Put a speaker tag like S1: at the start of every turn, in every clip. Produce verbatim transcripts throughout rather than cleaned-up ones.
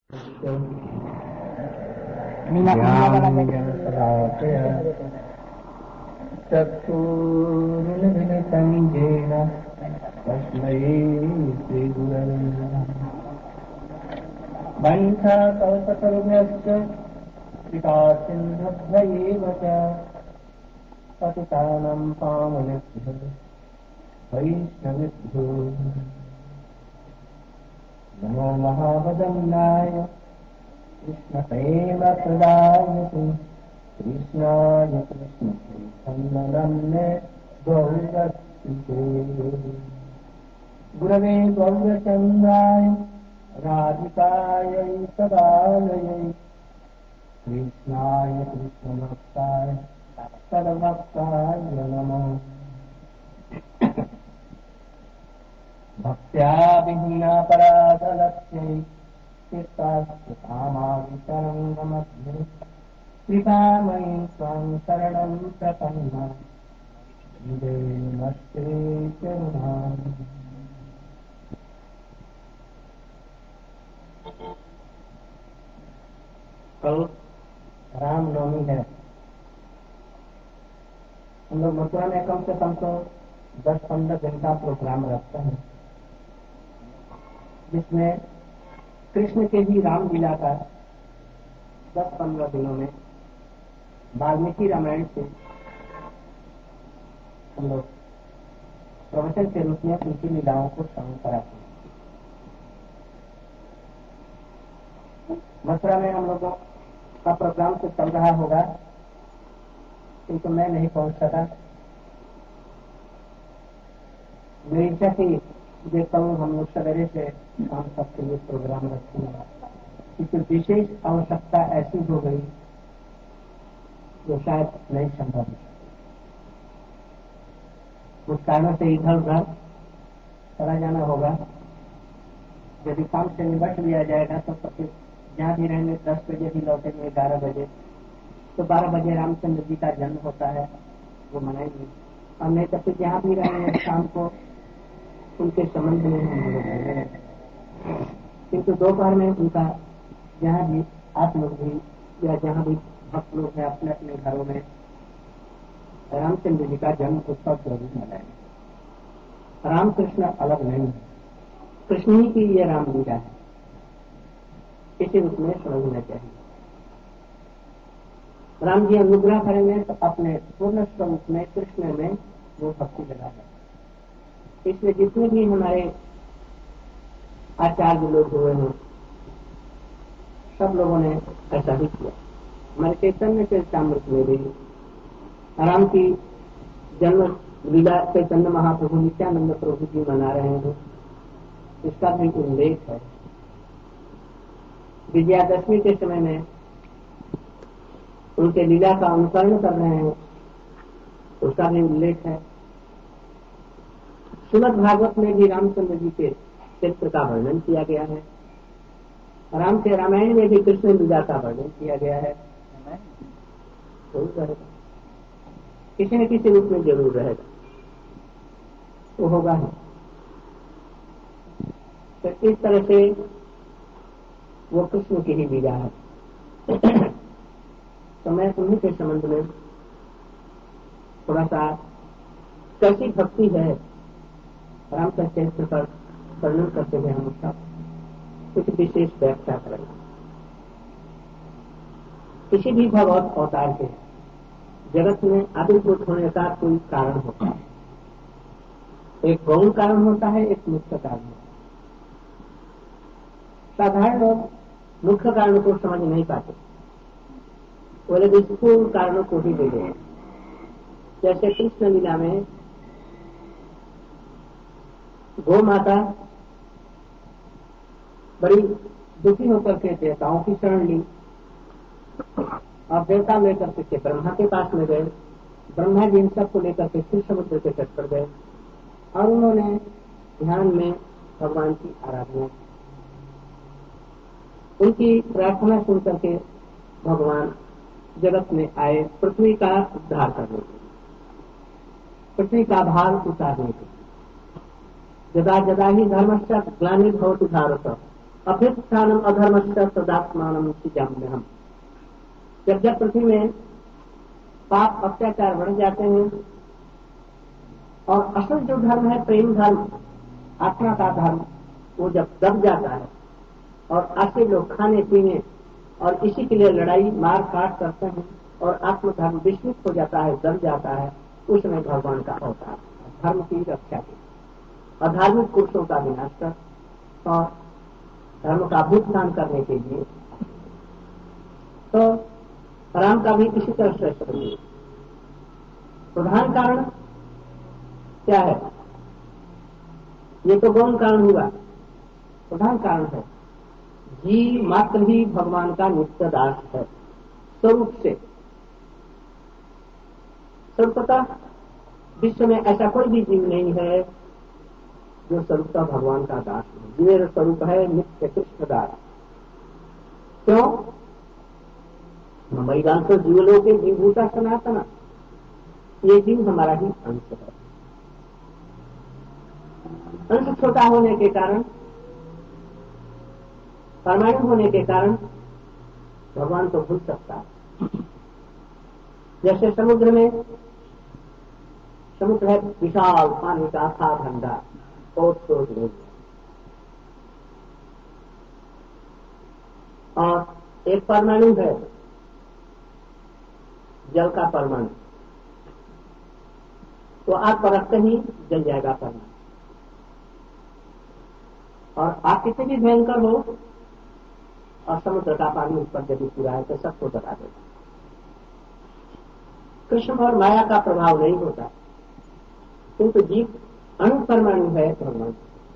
S1: चक्षुरुन्मिलितं येन तस्मै श्रीगुरवे नमः। वंशाकल्पतरुभ्यश्च कृपासिन्धुभ्य एव च पतितानां पावनेभ्यो वैष्णवेभ्यो नमो महावदन्नाय कृष्णप्रेमप्रदायते कृष्णाय कृष्णचैतन्यनाम्ने गौरक्षिते गुरवे गौरचन्द्राय राधिकायै सदालयै कृष्णाय कृष्णभक्ताय सर्वभक्ताय नमः। भक्त्या विहीनापराधलक्ष्यै चित्तास्थितामावितरङ्गमध्ये कृपामयि त्वां शरणं प्रपन्ना नमस्ते करुणाम्। कल रामनवमी है। हम लोग मथुरा में कम से कम तो दस पंद्रह दिन का प्रोग्राम रखते हैं, जिसमें कृष्ण के ही रामलीला का दस पंद्रह दिनों में वाल्मीकि रामायण से हम लोग प्रवचन के रूप में उनकी लीलाओं को श्रवण कराते हैं। मथुरा में हम लोगों का प्रोग्राम तो चल रहा होगा, किंतु मैं नहीं पहुंच सका। मेरी इच्छा थी देखता हूँ हम लोग सवेरे से शाम तक के लिए प्रोग्राम रखेंगे, किंतु विशेष आवश्यकता ऐसी हो गई जो शायद नहीं संभव है। कुछ कारणों से इधर उधर चला जाना होगा। यदि काम से निपट लिया जाएगा तो फिर जहाँ भी रहेंगे दस बजे भी लौटेंगे, ग्यारह बजे तो बारह बजे रामचंद्र जी का जन्म होता है, वो मनाएंगे। और नहीं तो फिर जहाँ भी रहेंगे शाम को उनके संबंध में हम लोग रहेंगे। किंतु दोपहर में उनका जहाँ भी आप लोग भी या जहाँ भी भक्त लोग हैं अपने अपने घरों में रामचंद्र जी का जन्म उत्सव जरूर मनाएंगे। रामकृष्ण अलग नहीं है, कृष्ण ही की ये रामलीला है, इसी रूप में समझना चाहिए। राम जी अनुग्रह करेंगे तो अपने पूर्ण स्वरूप में कृष्ण में वो भक्ति लगा है। इसलिए जितने भी हमारे आचार्य लोग हुए हैं सब लोगों ने ऐसा ही किया। हमारे चैतन्य चरितामृत में भी राम की जन्म लीला चैतन्य महाप्रभु नित्यानंद प्रभु जी मना रहे हैं, इसका भी उल्लेख है। विजयादशमी के समय में उनके लीला का अनुकरण कर रहे हैं, उसका भी उल्लेख है। श्रीमद् भागवत में भी रामचंद्र जी के चरित्र का वर्णन किया गया है। राम के रामायण में भी कृष्ण लीला का वर्णन किया गया है। किसी न किसी रूप में जरूर रहेगा, वो होगा ही। तो इस तरह से वो कृष्ण की ही लीला है। तो मैं उन्हीं के संबंध में थोड़ा सा कैसी भक्ति है राम का चरित्र पर वर्णन करते हुए हम उसका कुछ विशेष व्याख्या करेंगे। किसी भी भगवत अवतार के जगत में आविर्भूत होने का कोई कारण होता है। एक गौण कारण होता है, एक मुख्य कारण होता है। साधारण लोग मुख्य कारण को समझ नहीं पाते, वो लोग स्थूल कारणों को ही ले गए। जैसे कृष्ण लीला में गौ माता बड़ी दुखी होकर के देवताओं की शरण ली और देवता लेकर के ब्रह्मा के पास में गए। ब्रह्मा जी इन सबको लेकर के फिर समुद्र के तट पर गए और उन्होंने ध्यान में भगवान की आराधना की। उनकी प्रार्थना सुन करके भगवान जगत में आए पृथ्वी का उद्धार करने के, पृथ्वी का भार उतारने के। जदा जदा ही धर्मस्य ग्लानिर्भवति भारत अभ्युत्थानम अधर्मस्य तदात्मानम सृजाम्यहम्। जब जब पृथ्वी में पाप अत्याचार बढ़ जाते हैं और असल जो धर्म है प्रेम धर्म, आत्मा का धर्म, वो जब दब जाता है और ऐसे लोग खाने पीने और इसी के लिए लड़ाई मार काट करते हैं और आत्मधर्म विस्मित हो जाता है, दब जाता है, उसमें भगवान का अवतार धर्म की रक्षा की, अधार्मिक पुरुषों का विनाश कर और धर्म का भुगतान करने के लिए। तो राम का भी इसी तरह श्रेष्ठ बनिए। प्रधान कारण क्या है? ये तो गौण कारण हुआ। प्रधान कारण है जीव मात्र ही भगवान का नित्य दास है स्वरूप से। सर्वतः विश्व में ऐसा कोई भी जीव नहीं है जो स्वरूपता भगवान का दास है। जीव स्वरूप है नित्य कृष्ण दास। क्यों? मैदान तो जीवलों के जीवभूता सनातना, ये जीव हमारा ही अंश है। अंश छोटा होने के कारण, परमाणु होने के कारण भगवान को भूल सकता है। जैसे समुद्र में, समुद्र है विशाल पानी का था भंडार, बहुत सोच नहीं, और एक परमाणु है जल का परमाणु, तो आग पर रखते ही जल जाएगा परमाणु। और आग कितनी भी भयंकर हो और समुद्र का पानी उस पर यदि पूरा है तो सबको जला देगा। कृष्ण और माया का प्रभाव नहीं होता, किंतु जीव अणु परमाणु है भगवान।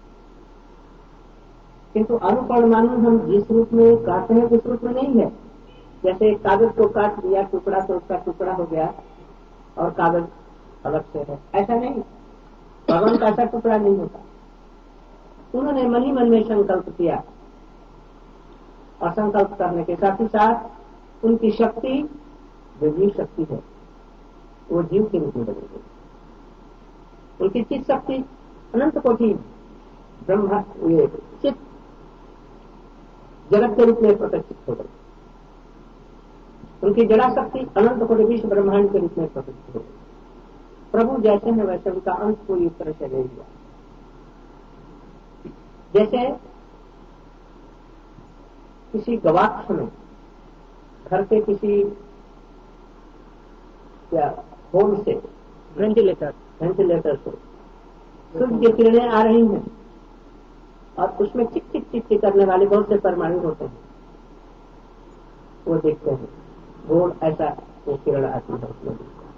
S1: किंतु अणु परमाणु हम जिस रूप में काटते हैं उस रूप में नहीं है। जैसे कागज को काट दिया टुकड़ा तो उसका टुकड़ा हो गया और कागज अलग से है, ऐसा नहीं। भगवान का ऐसा टुकड़ा नहीं होता। उन्होंने मन ही मन में संकल्प किया और संकल्प करने के साथ ही साथ उनकी शक्ति जो जीव शक्ति है वो जीव के रूप में बदल गई। उनकी चित्त शक्ति अनंत कोटि ब्रह्मा ये चित्त जगत के रूप में प्रकटित हो गई। उनकी जड़ा शक्ति अनंत कोटि विश्व ब्रह्मांड के रूप में प्रकटित हो गई। प्रभु जैसे हैं वैसे उनका अंश कोई इस तरह से नहीं हुआ। जैसे किसी गवाक्ष में घर के किसी क्या होल से वेंटिलेटर वेंटिलेटर से सूर्य की किरणें आ रही हैं और उसमें चिक चिक चिक चिक करने वाले बहुत से परमाणु होते हैं, वो देखते हैं गोल ऐसा वो किरण आती है उसमें।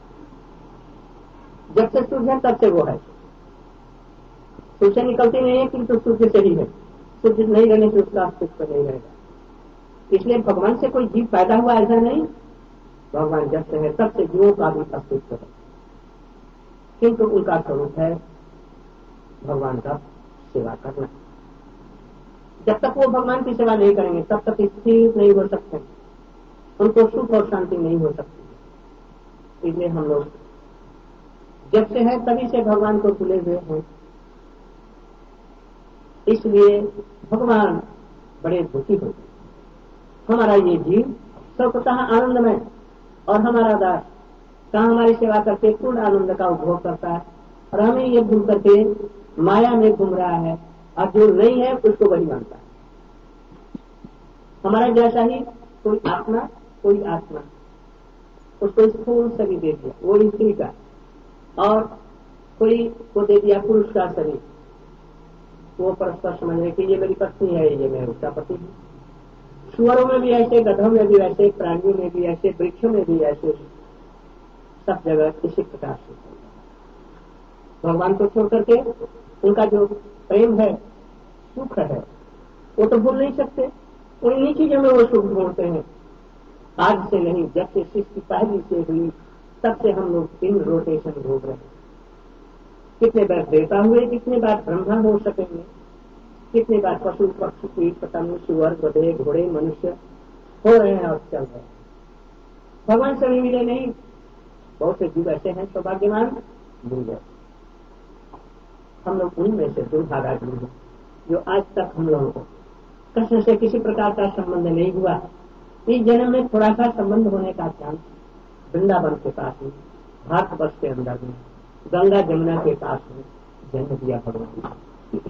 S1: जब से सूर्य है तब से वो है, सूर्य निकलती नहीं है किंतु सूर्य से ही है। सूर्य नहीं रहने से उसका अस्तित्व नहीं रहेगा। इसलिए भगवान से कोई जीव पैदा हुआ ऐसा नहीं, भगवान जब से है तब से जीवों का भी अस्तित्व है, किंतु उनका स्वरूप है भगवान का सेवा करना। जब तक वो भगवान की सेवा नहीं करेंगे तब तक स्थिर नहीं हो सकते, उनको सुख और शांति नहीं हो सकती। इसलिए हम लोग जब से है तभी से भगवान को भूले हुए हैं। इसलिए भगवान बड़े दुखी हो गए। हमारा ये जीव सर्वतः आनंदमय और हमारा दास कहाँ हमारी सेवा करके पूर्ण आनंद का उपभोग करता है और हमें ये भूल करके माया में घूम रहा है और जो नहीं है उसको वही मानता है। हमारा जैसा ही कोई आत्मा कोई आत्मा उसको स्थूल शरीर दे दिया वो स्त्री का, और कोई को दे दिया पुरुष का शरीर, वो परस्पर समझ रहे कि ये मेरी पत्नी है ये मेरा उसका पति है। सुअरों में भी ऐसे, गधों में भी ऐसे, प्राणियों में भी ऐसे, वृक्षों में भी ऐसे, सब जगह इसी प्रकार से भगवान को छोड़ करके उनका जो प्रेम है सुख है वो तो भूल नहीं सकते। उन्हीं चीजों में वो सुख ढूंढते हैं। आज से नहीं, जब से सृष्टि पहली से हुई तब से हम लोग इन रोटेशन घूम रहे हैं। कितने बार देवता हुए, कितने बार ब्रह्मा हो सकेंगे, कितने बार पशु पक्षी कीट पतंग सुअर गधे घोड़े मनुष्य हो रहे हैं और चल रहे हैं। भगवान से भी मिले नहीं। बहुत से जीव ऐसे हैं सौभाग्यवान मिल गए। हम लोग उनमें से दुर्भागा जीव हैं जो आज तक हम लोगों को कृष्ण से किसी प्रकार का संबंध नहीं हुआ। इस जन्म में थोड़ा सा संबंध होने का चांस वृंदावन के पास में, भारतवर्ष के अंदर में, गंगा जमुना के पास में जन्म दिया भगवान।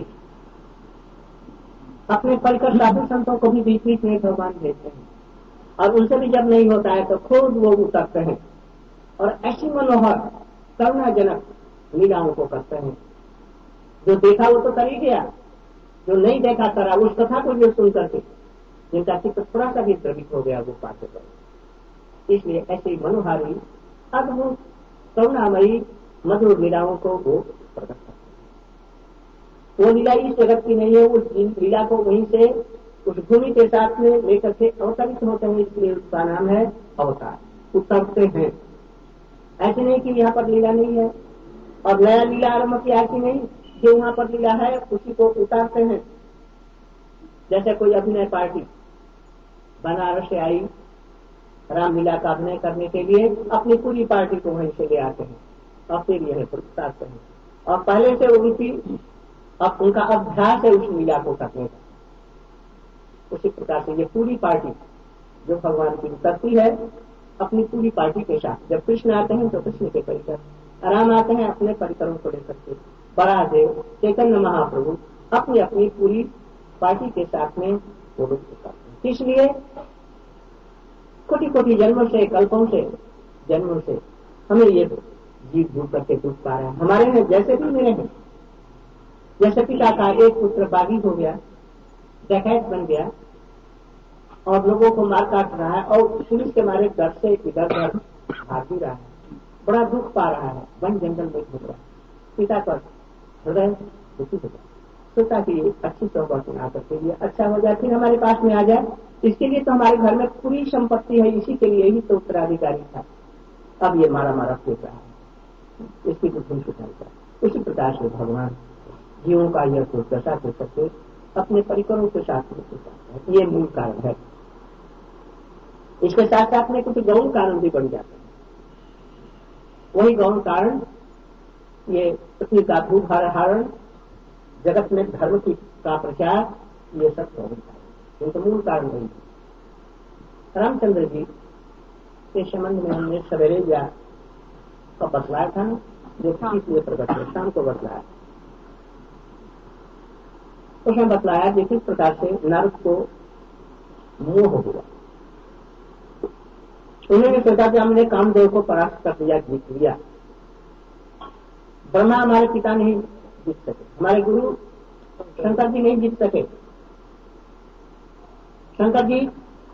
S1: अपने परिकर साधु संतों को भी बीच बीच में भगवान देते हैं, और उनसे भी जब नहीं होता है तो खुद वो उतरते हैं और ऐसी मनोहर करुणाजनक लीलाओं को करते हैं। जो देखा वो तो कर ही गया, जो नहीं देखा करा उस कथा को जो सुन करके जिनका चित्त थोड़ा सा भी द्रवित हो गया वो पाते गए। इसलिए ऐसी मनोहारी अद्भुत करुणामयी मधुर लीलाओं को वो प्रकट करते हैं। वो लीला इस जगत की नहीं है, उस लीला को वहीं से उस भूमि के साथ में लेकर के अवतरित होते हैं, इसलिए उसका नाम है अवतार। उतरते हैं, ऐसे नहीं कि यहाँ पर लीला नहीं है और नया लीला आरम्भ किया कि नहीं, जो वहाँ पर लीला है उसी को उतारते हैं। जैसे कोई अभिनय पार्टी बनारस से आई रामलीला का अभिनय करने के लिए, अपनी पूरी पार्टी को वहीं से ले आते हैं और फिर यह उतारते हैं, और पहले से उनकी अब उनका अभ्यास है उस लीला को करने का। उसी प्रकार से ये पूरी पार्टी जो भगवान की उतरती है अपनी पूरी पार्टी के साथ। जब कृष्ण आते हैं तो कृष्ण के परिकर, राम आते हैं अपने परिकरों को लेकर के, बरादेव चैतन्य महाप्रभु अपनी अपनी पूरी पार्टी के साथ में वो लोग उतरते हैं। इसलिए कोटि कोटि जन्मों से, कल्पों से, जन्मों से हमें ये जीव भूख करके दुख पा रहे हैं। हमारे में जैसे भी मेरे हैं, जैसे पिता का एक पुत्र बागी हो गया, डकैत बन गया और लोगों को मार काट रहा है और पुलिस के मारे डर से इधर उधर भाग भी रहा है, बड़ा दुख पा रहा है, वन जंगल में घूम रहा है। पिता पर हृदय दुखी हो जाए, सोचा कि अच्छी सोबत में आकर के लिए अच्छा हो जाए, फिर हमारे पास में आ जाए। इसके लिए तो हमारे घर में पूरी संपत्ति है, इसी के लिए ही तो उत्तराधिकारी था। अब ये मारा मारा फिर रहा है, इसकी बुद्धि सुधारता है। उसी प्रकार से भगवान जीवों का यह दुर्दशा हो सकते अपने परिकरों के साथ में, ये मूल कारण है। इसके साथ साथ में कुछ गौण कारण भी बन जाते हैं। वही गौण कारण ये पृथ्वी का भूभारण, जगत में धर्म की का प्रचार, ये सब गौण कारण, तो मूल कारण नहीं। रामचंद्र जी के संबंध में हमने सवेरे या का बतलाया था ना, जो किसी प्रकट है, शाम को बतलाया। उसने बतलाया कि किस प्रकार से नारद को मोह हुआ। उन्होंने सोचा कि हमने कामदेव को परास्त कर दिया, जीत लिया। ब्रह्मा हमारे पिता नहीं जीत सके, हमारे गुरु शंकर जी नहीं जीत सके। शंकर जी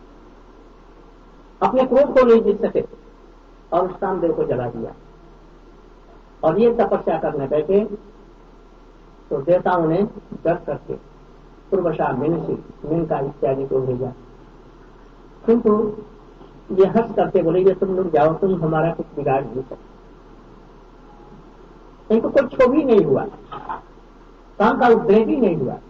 S1: अपने क्रोध को नहीं जीत सके और उस कामदेव को जला दिया। और ये तपस्या करने बैठे तो देवताओं ने डर करके पूर्वशा मिनसी मिनका इत्यादि को भेजा, किंतु ये हंस करके बोले ये तुम लोग जाओ, तुम हमारा कुछ बिगाड़ नहीं सकते। इनको कोई क्षोभ ही नहीं हुआ, काम का उद्रेक ही नहीं हुआ।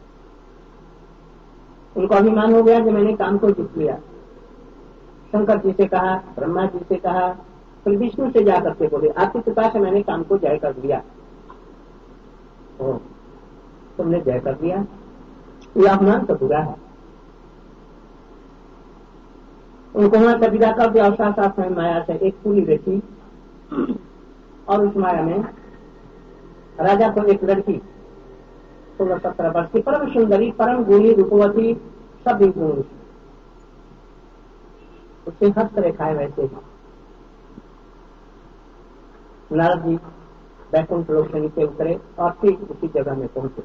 S1: उनको अभिमान हो गया कि मैंने काम को जीत लिया। शंकर जी से कहा, ब्रह्मा जी से कहा, फिर विष्णु से जाकर के बोले आपकी कृपा से मैंने काम को जय कर दिया। ओ, तुमने जय कर दिया, ये अपमान तो बुरा है। उनको वहां से विदा कर दिया और साथ साथ में माया से एक पूरी रखी, और उस माया में राजा को एक लड़की सोलह सत्रह वर्ष की परम सुंदरी, परम गुणी, रूपवती, सभी गुण, उससे हस्त रेखाएं वैसे ही। नारद जी वैकुंठ लोक से नीचे उतरे और फिर उसी जगह में पहुंचे।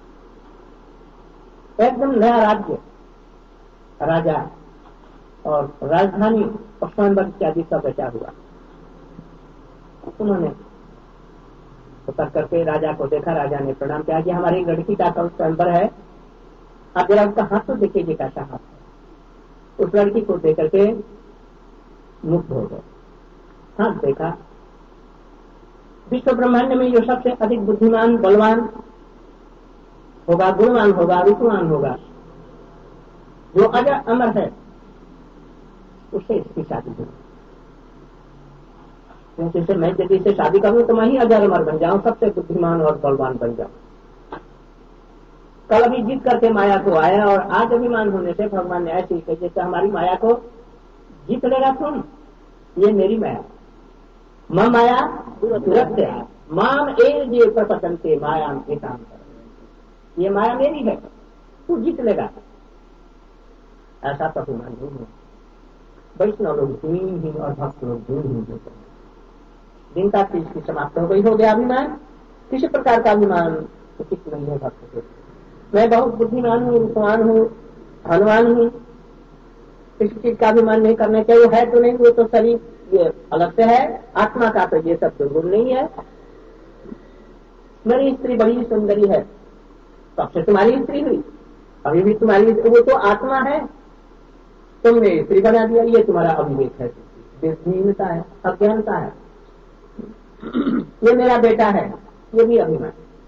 S1: एकदम नया राज्य, राजा और राजधानी और स्वयंवर इत्यादि सब बचा हुआ। उन्होंने उतर करके राजा को देखा, राजा ने प्रणाम किया कि हमारी लड़की का कल स्वयंवर है, आप जरा उसका हाथ तो देखिए कैसा हाथ है। उस लड़की को देख करके मुक्त हो गए, हाथ देखा। विश्व ब्रह्मांड में जो सबसे अधिक बुद्धिमान, बलवान होगा, गुणवान होगा, रूपवान होगा, जो अजर अमर है, उससे इसकी शादी हुई। जैसे मैं यदि से शादी करूं तो मैं ही अजर अमर बन जाऊं, सबसे बुद्धिमान और बलवान बन जाऊं।
S2: कल भी जीत करके माया को आया और आज अभिमान होने से भगवान ने ऐसी कही जैसे हमारी माया को जीत लेगा तुम, ये मेरी माया, माँ माया तुरंत है, माम ए जे प्रपतन से माया के काम कर, ये माया मेरी है, तू जीत लेगा। ऐसा तो अभिमान नहीं है। वैष्णव लोग दीन ही और भक्त लोग दीन ही होते हैं। दिन का चीज की समाप्त हो गई, हो गया अभिमान। किसी प्रकार का अभिमान उचित नहीं है भक्त को। मैं बहुत बुद्धिमान हूँ, रूपवान हूँ, धनवान हूँ, किसी चीज का अभिमान नहीं करना चाहिए। है तो नहीं, वो तो शरीर ये अलग से है, आत्मा का तो ये सब दुर्गुण नहीं है। मेरी स्त्री बड़ी सुंदरी है, तब से तुम्हारी स्त्री हुई, अभी भी तुम्हारी स्त्री, वो तो आत्मा है, तुमने स्त्री बना दिया, ये तुम्हारा अविवेक है, बेदीनता है, अज्ञानता है। ये मेरा बेटा है, ये भी अभिमान,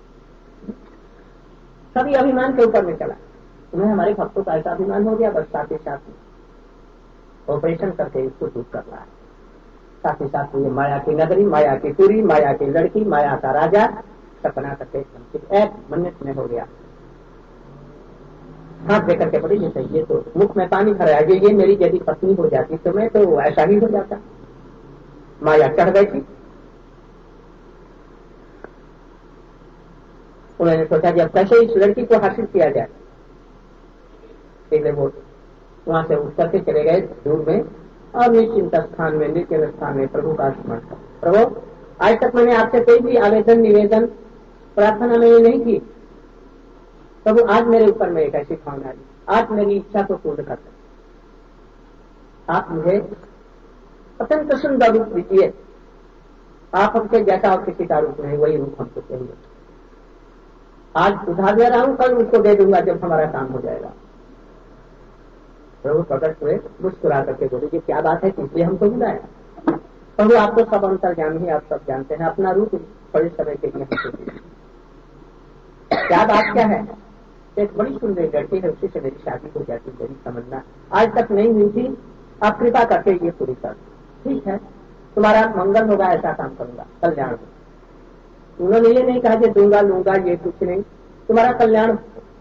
S2: सभी अभिमान के ऊपर में चला। तुम्हें हमारे भक्तों का ऐसा अभिमान हो गया, बस साथ ही साथ ऑपरेशन करके इसको दूर कर रहा है। साथ ही साथ ये माया की नगरी, माया की पूरी, माया की लड़की, माया का राजा सपना करके एक मन्नत में हो गया। हाथ देकर के बोले जैसे ये तो मुख में पानी भरा है, ये मेरी यदि पत्नी हो जाती तो मैं तो ऐसा ही हो जाता। माया चढ़ गई थी। उन्होंने सोचा कि अब कैसे इस लड़की को हासिल किया जाए। इसलिए वो वहां से उठ करके चले गए दूर में और निश्चिंत स्थान में, निर्जन स्थान में प्रभु का स्मरण कर। प्रभु, आज तक मैंने आपसे कोई भी आवेदन, निवेदन, प्रार्थना मैंने नहीं की। प्रभु, आज मेरे ऊपर में एक ऐसी भावना आई, आज मेरी इच्छा को पूर्ण कर दे। आप मुझे अत्यंत सुंदर रूप दीजिए। आप हमसे जैसा और किसी का रूप नहीं, वही रूप हमको चाहिए। आज उधार दे रहा हूं, कल उसको दे दूंगा जब हमारा काम हो जाएगा। प्रभु प्रकट हुए, मुस्कुरा करके बोले कि क्या बात है, इसलिए हमको बुलाया। प्रभु, आप तो सब अंतर्ज्ञानी ही, आप सब जानते हैं, अपना रूप बड़े समय के लिए क्या बात क्या है। एक बड़ी सुंदर लड़की है, उसी से मेरी शादी हो जाती, मेरी तमन्ना आज तक नहीं हुई थी, आप कृपा करके ये पूरी कर। ठीक है, तुम्हारा मंगल होगा, ऐसा काम करूंगा, कल्याण। उन्होंने ये नहीं कहा कि दूंगा लूंगा, ये कुछ नहीं, तुम्हारा कल्याण।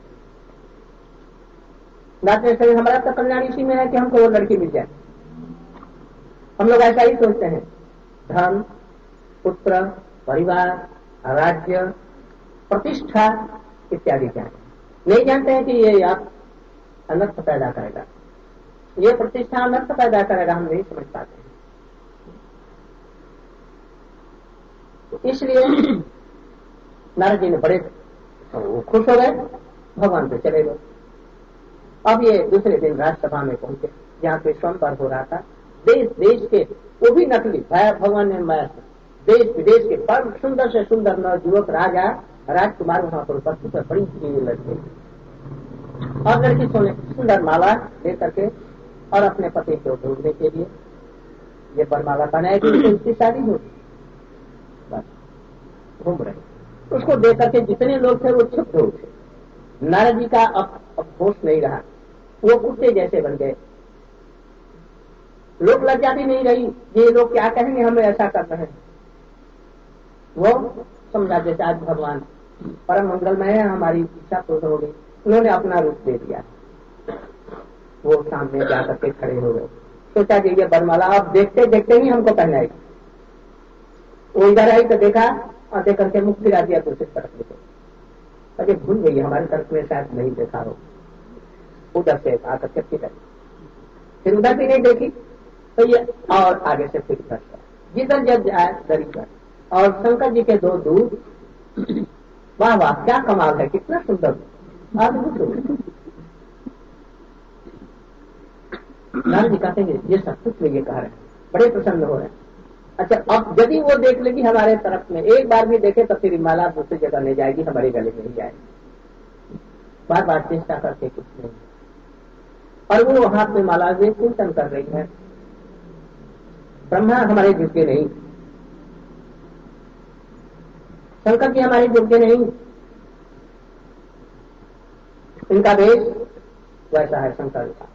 S2: हमारा तो कल्याण इसी में है कि हमको वो लड़की मिल जाए। हम लोग ऐसा ही सोचते हैं, धन, पुत्र, परिवार, राज्य, प्रतिष्ठा इत्यादि क्या है। नहीं जानते हैं कि ये आप अनर्थ पैदा करेगा, ये प्रतिष्ठा अनर्थ पैदा करेगा, हम नहीं समझ पाते हैं। तो इसलिए नारद जी ने बड़े खुश हो गए, भगवान पे चले गए। अब ये दूसरे दिन राज्यसभा में पहुंचे, जहाँ पे स्वयंवर हो रहा था। देश देश के, वो भी नकली, भगवान ने माया से देश विदेश के परम सुंदर से सुंदर नवयुवक राजा राजकुमार वहां पर उपस्थित, बड़ी भीड़ लड़की और लड़की सोने सुंदर माला ले करके और अपने पति को ढूंढने के लिए ये बरमाला पहनाए कि उसकी शादी हो, बस घूम रहे। उसको देख करके जितने लोग थे वो क्षुब्ध हो उठे। नारद जी का अब अब होश नहीं रहा, वो कुत्ते जैसे बन गए। लोग लज्जा भी नहीं रही, ये लोग क्या कहेंगे, हमें ऐसा कर रहे हैं। वो समझा जैसे आज भगवान परम मंगलमय है, हमारी इच्छा पूर्ण हो गई। उन्होंने अपना रूप दे दिया, वो सामने जा करके खड़े हो गए। सोचा कि ये बरमाला अब देखते देखते ही हमको पहनाएगी। वो इधर आई तो देखा और देख करके मुख फिरा दिया दूसरी तरफ देखो, अरे भूल गई, हमारी तरफ में शायद नहीं देखा हो। उधर से आकर के फिर फिर उधर भी नहीं देखी तो ये और आगे से फिर कर जिधर जब जाए दरी पर। और शंकर जी के दो दूत, वाह वाह क्या कमाल है, कितना सुंदर अद्भुत। नारद जी कहते हैं ये सब कुछ ये कह रहे हैं, बड़े प्रसन्न हो रहे हैं। अच्छा, अब यदि वो देख लेगी हमारे तरफ में, एक बार भी देखे तो फिर माला दूसरी जगह ले जाएगी, हमारे गले में ही जाएगी। बार बार चेष्टा करके कुछ नहीं, और वो हाथ में माला में चिंतन कर रही है। ब्रह्मा हमारे योग्य नहीं, शंकर जी हमारे योग्य नहीं, इनका वेश वैसा है शंकर का।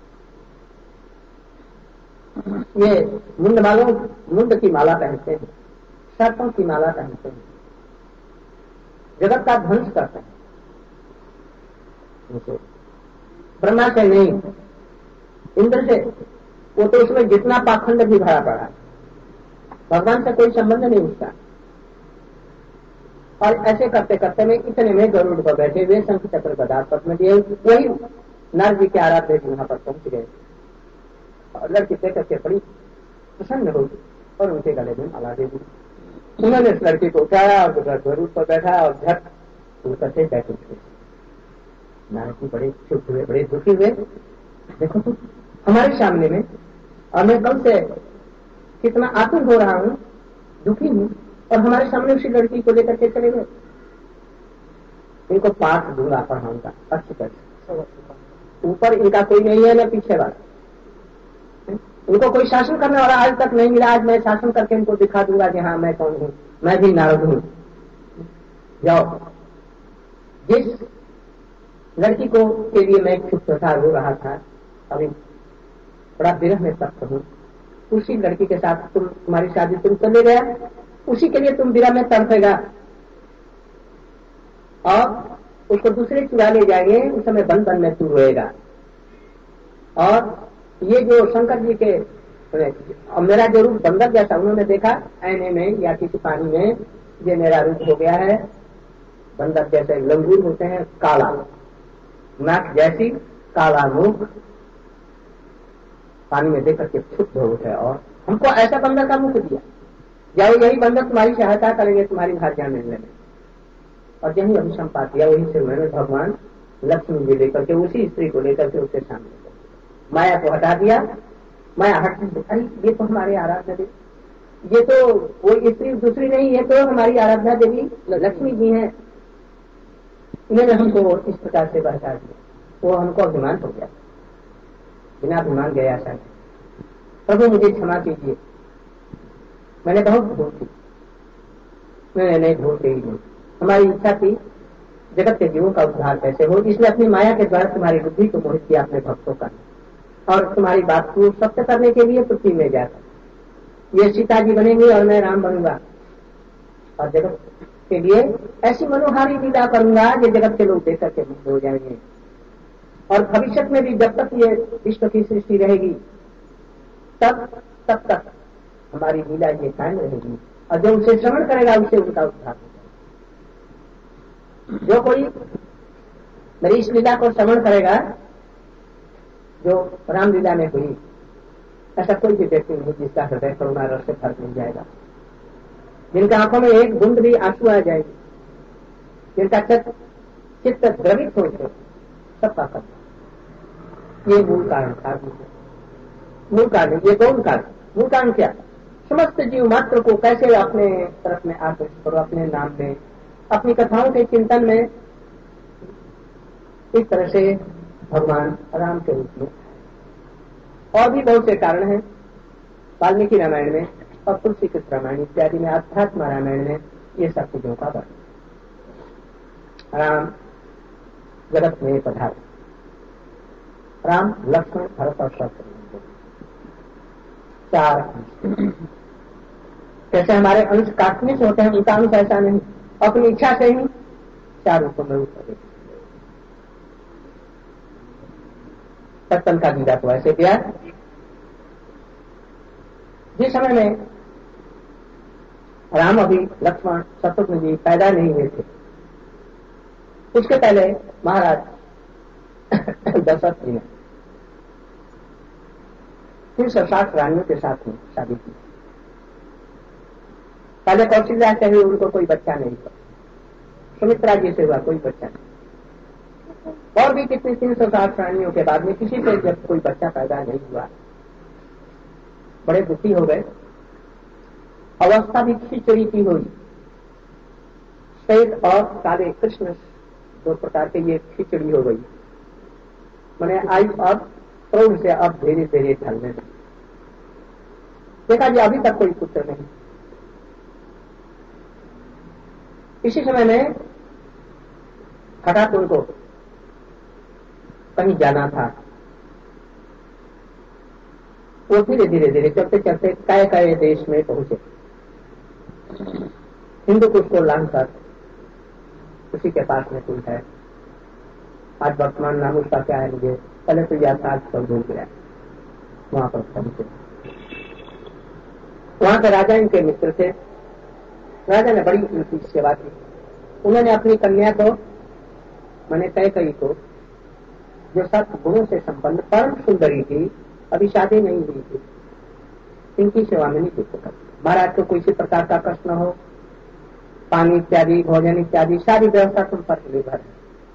S2: ये मुंड मालों मुंड की माला पहनते हैं, सर्पों की माला पहनते हैं, जगत का ध्वंस करते हैं। उनको ब्रह्मा से नहीं, इंद्र से। वो तो उसमें जितना पाखंड भी भरा पड़ा, भगवान से कोई संबंध नहीं उसका। और ऐसे करते करते में इतने में गरुड़ पर बैठे हुए शंख चक्र गदा पद्म दिए वही नर जी के आराध्य जी वहां पर पहुंच गए और लड़की देख के बड़ी प्रसन्न हो और उनके गले में माला दे दी। उन्होंने इस लड़की को उठाया और गरुड़ पर बैठा और झट उतर से बैठ उठे। नारद जी बड़े चुप हुए, बड़े दुखी हुए। देखो तो हमारे सामने में और मैं कल से कितना आतुर हो रहा हूँ, दुखी हूँ, और हमारे सामने उसी लड़की को लेकर के चले गए। इनको पाठ दूंगा पढ़ाऊंगा अच्छी तरह। ऊपर इनका कोई नहीं है न पीछे वाला, इनको कोई शासन करने वाला आज तक नहीं मिला। आज मैं शासन करके इनको दिखा दूंगा कि हाँ मैं कौन हूँ, मैं भी नारद हूँ। जाओ। जिस लड़की को के लिए मैं क्षुब्ध था, रो रहा था, अभी बड़ा विरह में तप्त हूँ, उसी लड़की के साथ तुम तुम्हारी शादी तुम चले गया, उसी के लिए तुम विरह में तड़पेगा और उसको दूसरे चुरा ले जाएंगे, उस समय बन बन में तू रोएगा। और ये जो शंकर जी के और मेरा जो रूप बंदर जैसा उन्होंने देखा आईने में या किसी पानी में, ये मेरा रूप हो गया है बंदर जैसे। लंगूर होते हैं काला, नाक जैसी, काला मुख, पानी में देख करके क्षुब्ध हो गए और हमको ऐसा बंदर का मुख दिया, जाओ यही बंदर तुम्हारी सहायता करेंगे तुम्हारी भाग्य मिलने में। और यही अभिसंपा किया, वही से मैंने भगवान लक्ष्मी जी लेकर के उसी स्त्री को लेकर के उसके सामने माया को हटा दिया। माया हट अरे ये तो हमारे आराध्या देवी, ये तो कोई स्त्री दूसरी नहीं, ये तो हमारी आराध्या देवी लक्ष्मी जी हैं। इन्होंने हमको इस प्रकार से बहका दिया। वो हमको अभिमान हो गया, बिना अभिमान गया ऐसा। प्रभु मुझे क्षमा कीजिए, मैंने बहुत भूल की, मैंने नहीं भूल गई नहीं। हमारी इच्छा थी जगत के जीवों का उद्धार कैसे हो, इसलिए अपनी माया के द्वारा तुम्हारी बुद्धि को मोहित किया अपने भक्तों का, और तुम्हारी बात को सत्य करने के लिए पृथ्वी में जाकर ये सीता जी बनेंगी और मैं राम बनूंगा और जगत के लिए ऐसी मनोहारी लीला करूंगा कि जगत के लोग देख करके मुक्त हो जाएंगे। और भविष्य में भी जब तक ये विश्व की सृष्टि रहेगी तब तब तक हमारी लीला ये कायम रहेगी, और जो उसे श्रवण करेगा उसे उनका उद्धार होगा। जो कोई मेरी इस लीला को श्रवण करेगा जो रामलीला में हुई, ऐसा कोई भी व्यक्ति नहीं जिसका हृदय करुणा रस से भर मिल जाएगा, जिनका आंखों में एक बूंद भी आंसू आ जाएगी, जिनका चित्त द्रवित हो सब पाकर। ये मूल कारण था, मूल कारण ये गौण कारण। मूल कारण क्या? समस्त जीव मात्र को कैसे अपने तरफ में आकर्षित करो, अपने नाम में, अपनी कथाओं के चिंतन में। इस तरह से भगवान राम के रूप में और भी बहुत से कारण हैं। वाल्मीकि रामायण में और तुलसी के रामायण इत्यादि में, अध्यात्म रामायण में ये सब चीजों का वर्णन। राम जगत में पधारे, राम लक्ष्मण भरत और शत्रुघ्न चार। जैसे हमारे अंश काटने से होते हैं, उनका अंश ऐसा नहीं, अपनी इच्छा से ही चार रूपों में उत्तर सत्तन का दीदा तो ऐसे दिया। जिस समय में राम अभी लक्ष्मण शत्रुघ्न जी पैदा नहीं हुए थे, उसके पहले महाराज दशरथ जी ने तीन सौ साठ रानियों के साथ में शादी की। पहले कौशल्या से हुई, उनको कोई बच्चा नहीं था। सुमित्रा जी से हुआ, कोई बच्चा नहीं। और भी कितनी तीन सौ साठ रानियों के बाद में किसी से जब कोई बच्चा पैदा नहीं हुआ, बड़े दुखी हो गए। अवस्था भी खिचड़ी की हुई, श्वेत और काले कृष्ण दो प्रकार के ये खिचड़ी हो गई। मैंने आयु अब प्रौढ़ से अब धीरे धीरे ढलने लगी। देखा जी अभी तक कोई पुत्र नहीं। इसी समय में हठात उनको कहीं जाना था। वो धीरे धीरे धीरे चलते चलते काय काय देश में पहुंचे। हिंदू कुश को लांघकर उसी के पास में कोई है, आज वर्तमान नाम उसका क्या है मुझे पहले तो याद था, आज सब भूल गया। वहां पर पहुंचे, वहां पर राजा इनके मित्र थे। राजा ने बड़ी उनकी सेवा की। उन्होंने अपनी कन्या को, मैंने कैकेयी को, जो सब गुणों से संपन्न परम सुंदरी थी, अभी शादी नहीं हुई थी, इनकी सेवा में नहीं कुछ कर। महाराज को किसी प्रकार का कष्ट न हो, पानी इत्यादि, भोजन इत्यादि सारी व्यवस्था तुम पर निर्भर है,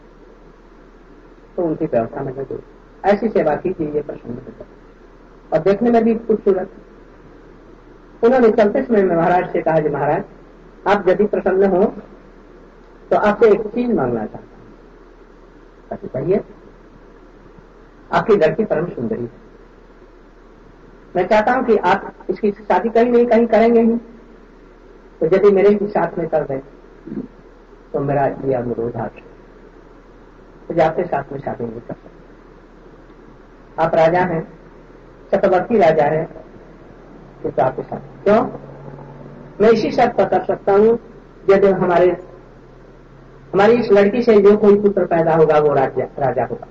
S2: तो उनकी व्यवस्था में दो, ऐसी सेवा की कि ये प्रसन्न होता और देखने में भी खूबसूरत। उन्होंने चलते समय में महाराज से कहा, महाराज आप यदि प्रसन्न हो तो आपसे एक चीज मांगना चाहता हूँ। कहिए। आपकी लड़की परम सुंदरी है, मैं चाहता हूं कि आप इसकी शादी कहीं नहीं कहीं करेंगे ही, तो यदि मेरे ही साथ में कर दें तो मेरा ये अनुरोध आपसे, तो आपके साथ में शादी नहीं कर सकते। आप राजा हैं, चक्रवर्ती राजा है, तो आपके साथ क्यों? मैं इसी शर्त पर कर सकता हूं यदि हमारे हमारी इस लड़की से जो कोई पुत्र पैदा होगा वो राजा राजा होगा।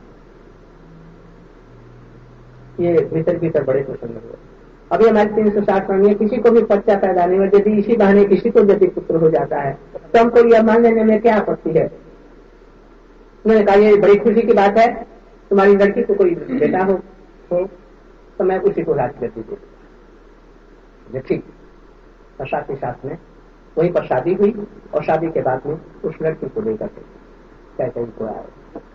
S2: ये भीतर भीतर बड़े प्रसन्न हुए। अभी हमारे तीन सौ साठ में किसी को भी बच्चा पैदा नहीं हुआ, यदि इसी बहाने किसी को यदि पुत्र हो जाता है तो हमको यह मान लेने में क्या आपत्ति है। उन्होंने कहा ये बड़ी खुशी की बात है, तुम्हारी लड़की को कोई बेटा हो, हो तो मैं उसी को राज कर दीजिए। ठीक, और साथ ही साथ में वहीं पर शादी हुई और शादी के बाद में उस लड़की को लेकर के कैकेयी को आए।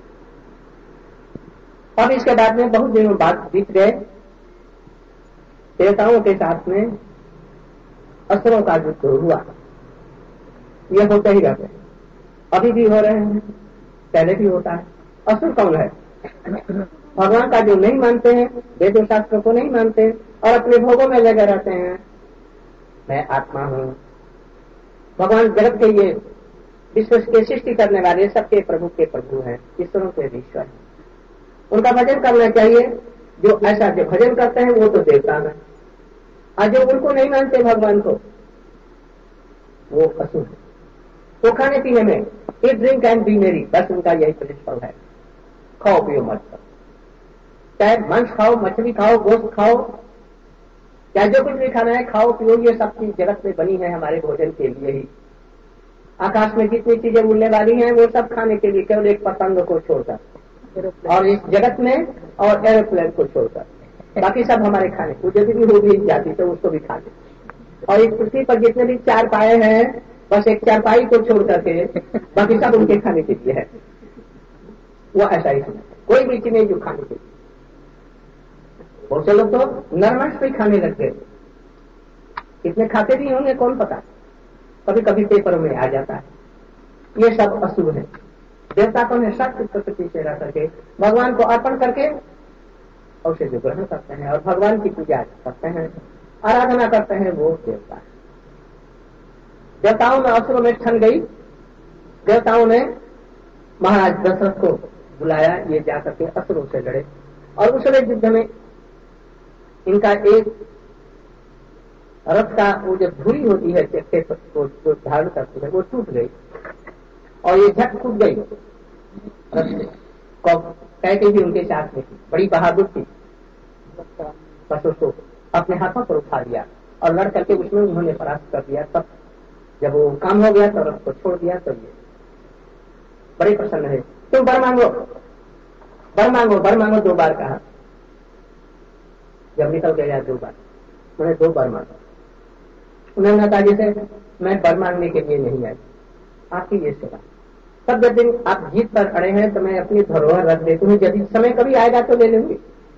S2: अब इसके बाद में बहुत दिनों बाद बीत गए, देवताओं के साथ में असुरों का युद्ध हुआ। ये होते ही रहते, अभी भी हो रहे हैं, पहले भी होता है। असुर कौन है? भगवान का जो नहीं मानते हैं, वेदों शास्त्रों को नहीं मानते और अपने भोगों में लगे रहते हैं। मैं आत्मा हूं, भगवान जगत के ये विश्व के सृष्टि करने वाले सबके प्रभु के प्रभु हैं, ईश्वरों के ईश्वर हैं। उनका भजन करना चाहिए। जो ऐसा जो भजन करते हैं वो तो देवता है, और जो उनको नहीं मानते भगवान को वो असुर है। तो खाने पीने में ईट ड्रिंक एंड बी मेरी, बस उनका यही प्रिंसिपल है। खाओ पियो मत करो, चाहे मांस खाओ, मछली खाओ, गोश्त खाओ, चाहे जो कुछ भी खाना है खाओ पियो। ये सब चीज जगत में बनी है हमारे भोजन के लिए ही। आकाश में जितनी चीजें उड़ने वाली हैं वो सब खाने के लिए, केवल एक पतंग को छोड़कर और इस जगत में और एरोप्लेन को छोड़कर, बाकी सब हमारे खाने को यदि भी हो भी जाती तो उसको भी खा ले। और इस पृथ्वी पर जितने भी चार पाए हैं बस एक चारपाई को छोड़ करके बाकी सब उनके खाने के लिए है। वो ऐसा ही समझते, कोई भी चीज नहीं जो खाने के लिए। बहुत से लोग तो नरमांस भी खाने लग गए, कितने खाते भी होंगे कौन पता, कभी कभी पेपरों में आ जाता है। ये सब असुर है। देवता को ने सत्य प्रकृति से रह करके भगवान को अर्पण करके और उसे जो ग्रहण करते हैं और भगवान की पूजा करते हैं, आराधना करते हैं, वो देवता है। देवताओं में असुरों में ठन गई। देवताओं ने महाराज दशरथ को बुलाया, ये जाकर के असुरों से लड़े और उस युद्ध में इनका एक रथ का वो जो धुरी होती है चक्के को जो धारण करती है वो टूट गई और ये झट टूट गई। कैकेयी भी उनके साथ में थी, बड़ी बहादुर थी, बस उसको अपने हाथों पर उठा लिया और लड़ करके उसमें उन्होंने परास्त कर दिया। तब जब वो काम हो गया तो रथ को छोड़ दिया। तो ये बड़े प्रसन्न है। तुम बर मांगो, बर मांगो, बर मांगो, दो बार कहा। जब निकल गया दो बार, मैंने दो बार मांगा। उन्होंने कहा जैसे मैं बर मांगने के लिए नहीं आई, आपकी ये सेवा। तब जब दिन आप जीत पर खड़े हैं तो मैं अपनी धरोहर रख देती हूँ, यदि समय कभी आएगा तो ले लूंगी।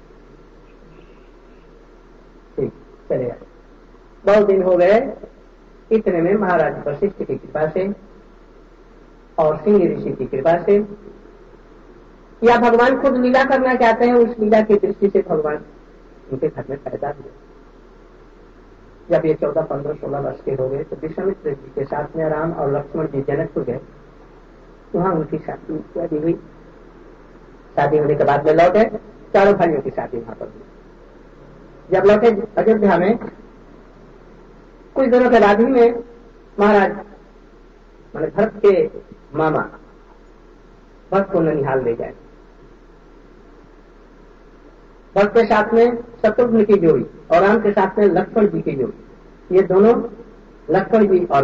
S2: ठीक, चले आए। बहुत दिन हो गए। इतने में महाराज वशिष्ठ की कृपा से और सिंह ऋषि की कृपा से या भगवान खुद लीला करना चाहते हैं, उस लीला की दृष्टि से भगवान उनके घर में पैदा हुए। जब ये चौदह पंद्रह सोलह वर्ष के हो गए तो विश्वामित्र जी के साथ में राम और लक्ष्मण जी जनकपुर गए। वहां उनकी शादी शादी हुई। शादी होने के बाद में लौटे, चारों भाइयों की शादी वहां पर हुई। जब लौटे अयोध्या में कुछ दिनों के बाद ही में महाराज माने भरत के मामा भरत को ननिहाल ले गए। भरत के साथ में शत्रुघ्न की जोड़ी और राम के साथ में लक्ष्मण जी की जोड़ी। ये दोनों लक्ष्मण जी और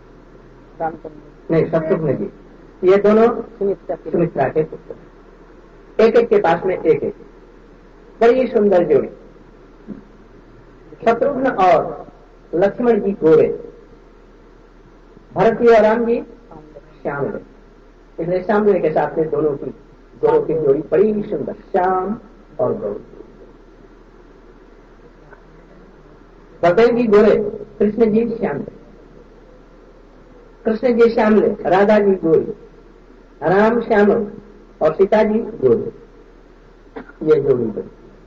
S2: नहीं शत्रुघ्न जी, ये दोनों सुमित्रा के पुत्र, एक एक के पास में एक एक, बड़ी सुंदर जोड़ी। शत्रुघ्न और लक्ष्मण जी गोरे, भरत जी और राम जी श्यामले, इसलिए श्यामले के साथ में दोनों की गोरों की जोड़ी बड़ी सुंदर, श्याम और गौर। बलदेव जी गोरे, कृष्ण जी श्यामले, कृष्ण जी श्यामले, राधा जी गोरी, राम श्यामल और सीता जी गोरी, ये जोड़ी बनी।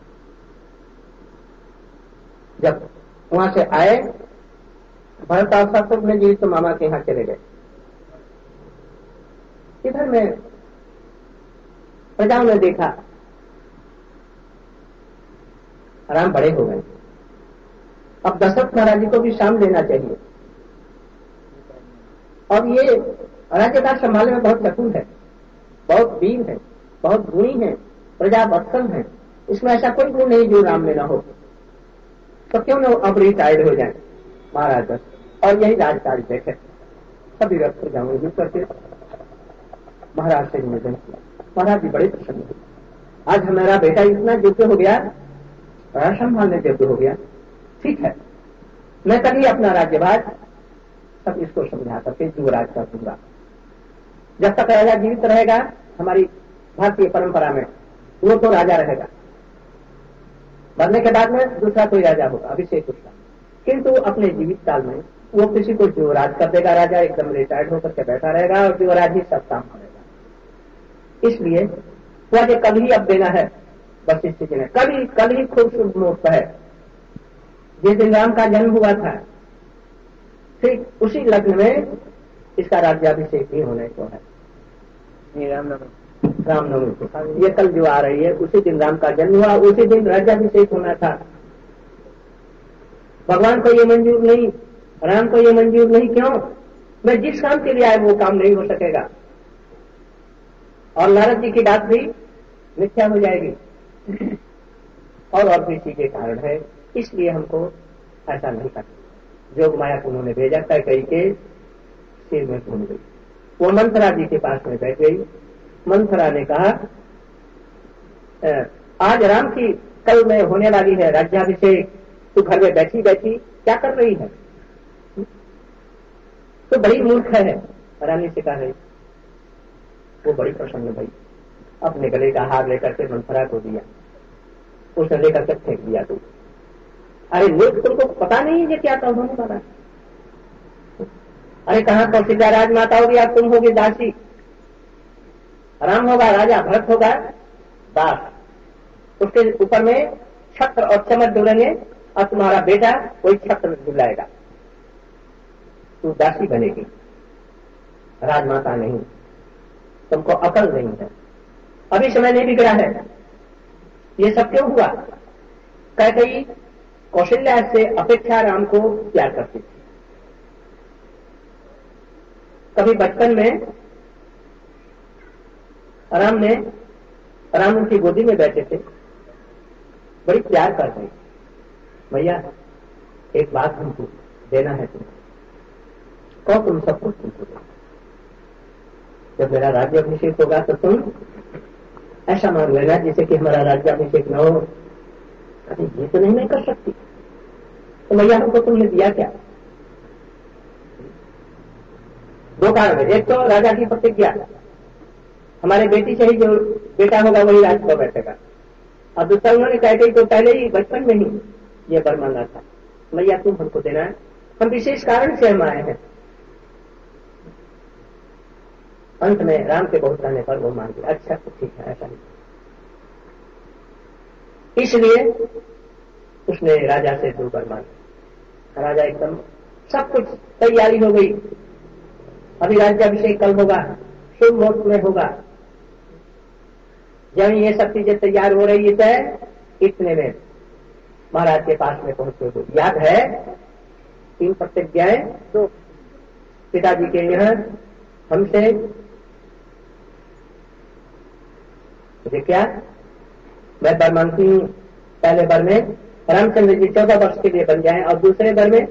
S2: जब वहां से आए भरत और शत्रुघ्न जी तो मामा के यहाँ चले गए। इधर में प्रजाओं ने देखा राम बड़े हो गए, अब दशरथ महाराज जी को भी शाम लेना चाहिए। और ये राज्यकाल संभालने में बहुत चतुर है, बहुत वीर है, बहुत गुणी है, प्रजा वत्सल है, इसमें ऐसा कोई गुण नहीं जो राम में न हो। तो क्यों न अब रिटायर्ड हो जाए महाराज बस, और यही राजकाज देखे। सभी रक्त प्रजाओं ने करके महाराज से निवेदन किया। महाराज जी बड़े प्रसन्न हुए, आज हमारा बेटा इतना योग्य हो गया, राज संभालने योग्य हो गया, ठीक है मैं कभी अपना राज्यभार सब इसको समझा करके युवराज कर दूंगा। जब तक राजा जीवित रहेगा हमारी भारतीय परंपरा में वो तो राजा रहेगा, मरने के बाद में दूसरा कोई राजा होगा, अभिषेक उसका, किंतु अपने जीवित काल में वो किसी को युवराज कर देगा। राजा एकदम रिटायर्ड होकर के बैठा रहेगा और युवराज ही सब काम करेगा। इसलिए वह कल ही अब देना है वशिष्ठ जी ने, कल ही कल ही खूब शुभ मुहूर्त है। जिस दिन राम का जन्म हुआ था ठीक उसी लग्न में इसका राज्याभिषेक भी होने को है। रामनवमी रामनवमी ये कल जो आ रही है उसी दिन राम का जन्म हुआ, उसी दिन राज्याभिषेक होना था। भगवान को ये मंजूर नहीं, राम को ये मंजूर नहीं, क्यों? मैं जिस काम के लिए आया वो काम नहीं हो सकेगा और नारद जी की बात भी मिथ्या हो जाएगी और और भी चीजें कारण है। इसलिए हमको ऐसा नहीं करना। जोग माया को उन्होंने भेजा था, कहीं के सिर में घूम गई। वो मंथरा जी के पास में बैठ गई। मंथरा ने कहा आज राम की कल में होने वाली है राज्याभिषेक, तू घर में बैठी बैठी क्या कर रही है? तो बड़ी मूर्ख है। रानी से कहा, वो बड़ी प्रसन्न भई, अपने गले का हार लेकर के मंथरा को दिया, उसने लेकर के फेंक दिया। तू अरे मूर्ख, तुमको पता नहीं है ये क्या कर होने वाला? अरे कहाँ कौशिका राजमाता होगी, अब तुम होगी दासी, राम होगा राजा, भरत होगा दास, उसके ऊपर में छत्र और चमक डोलेंगे और तुम्हारा बेटा कोई छत्र डुलाएगा। तू दासी बनेगी, राजमाता नहीं। तुमको अकल नहीं है, अभी समय नहीं बिगड़ा है। ये सब क्यों हुआ? कह गई कौशल्या से अपेक्षा राम को प्यार करती थी। कभी बचपन में राम ने राम उनकी गोदी में बैठे थे, बड़ी प्यार कर रही, भैया एक बात हमको देना है तुम्हें, कहो तुम सब कुछ तुमको दो। जब मेरा राज्याभिषेक होगा तो तुम ऐसा मान लेना जैसे कि हमारा राज्याभिषेक न हो। अरे ये तो नहीं मैं कर सकती, तो भैया हमको तुमने दिया क्या? दो कारण है, एक तो राजा की प्रतिज्ञा, हमारे बेटी से ही जो बेटा होगा वही राज पर बैठेगा, और दूसरा उन्होंने कह गई तो पहले ही बचपन में ही ये बर मांगा था, भैया तुम हमको देना है, हम विशेष कारण से हम आए हैं। अंत में राम के बहुत कहने पर वो मान गया, अच्छा तो ठीक है ऐसा नहीं। इसलिए उसने राजा से दो बार मांगा। राजा एकदम सब कुछ तैयारी हो गई, अभी राज्याभिषेक कल होगा, शुभ मुहूर्त में होगा। जब ये सब चीजें तैयार हो रही है इतने में महाराज के पास में पहुंचे। तो याद है तीन प्रतिज्ञाएं तो पिताजी के यहाँ हमसे, मुझे क्या, मैं बर मांगती हूँ पहले वर में रामचंद्र जी चौदह वर्ष के लिए बन जाए और दूसरे वर में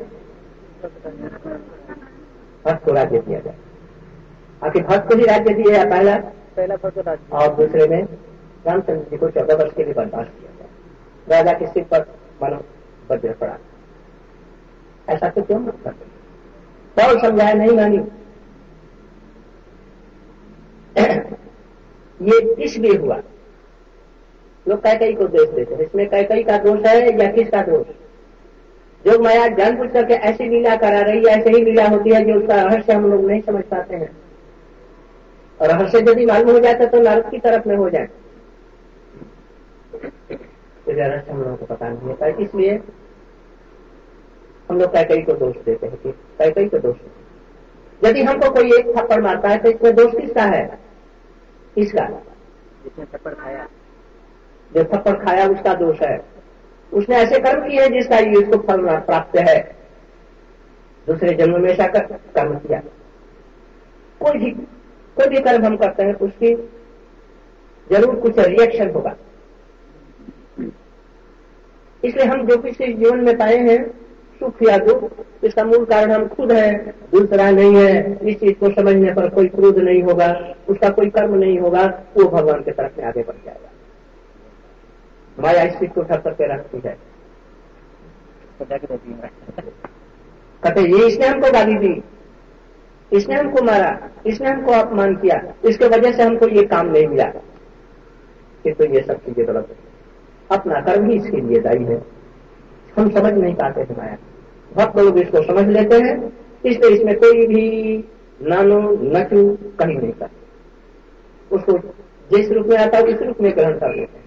S2: भक्त को राज्य दिया जाए। आखिर भक्त को ही राज्य दिया पहला
S1: पहला भक्त राज्य
S2: और दूसरे में रामचंद्र जी को चौदह वर्ष के लिए वनवास किया जाए। राजा के सिर पर मानो वज्र पड़ा। ऐसा तो क्यों मत करते? कौन समझाया? नहीं मानी। ये इसलिए हुआ। लोग कैकई को दोष देते हैं। इसमें कैकई का दोष है या किसका दोष? जो माया जानबूझ करके ऐसी लीला करा रही है, ऐसे ही लीला होती है जो उसका रहस्य हम लोग नहीं समझ पाते हैं। और रहस्य यदि मालूम हो जाता तो नरक की तरफ में हो जाए। तो रहस्य हम लोगों को पता नहीं होता, इसलिए हम लोग कैकई को दोष देते हैं कि कैकई को दोष। यदि हमको कोई एक थप्पड़ मारता है तो इसमें दोष किसका है? इसका
S1: जिसने थप्पड़ खाया,
S2: जो थप्पड़ खाया उसका दोष है। उसने ऐसे कर्म किए जिसका ये उसको फल प्राप्त है। दूसरे जन्म में ऐसा कर्म किया। कोई भी कोई भी कर्म हम करते हैं उसकी जरूर कुछ रिएक्शन होगा। इसलिए हम जो किसी जीवन में पाए हैं सुख या दुख, इसका मूल कारण हम खुद हैं, दूसरा नहीं है। इस चीज को समझने पर कोई क्रोध नहीं होगा, उसका कोई कर्म नहीं होगा, वो भगवान के तरफ में आगे बढ़ जाएगा। माया इस चीज को ठप करके रखती है। कहते ये इसने हमको गाली दी, इसने हमको मारा, इसने हमको अपमान किया, इसके वजह से हमको ये काम नहीं मिला। फिर तो ये सब चीजें गलत है। अपना कर्म ही इसके लिए दायी है। हम समझ नहीं पाते हैं माया। भक्त लोग इसको समझ लेते हैं, इसलिए इसमें कोई भी नानो नचू कहीं नहीं करते। उसको जिस रूप में आता है उस रूप में ग्रहण कर लेते हैं।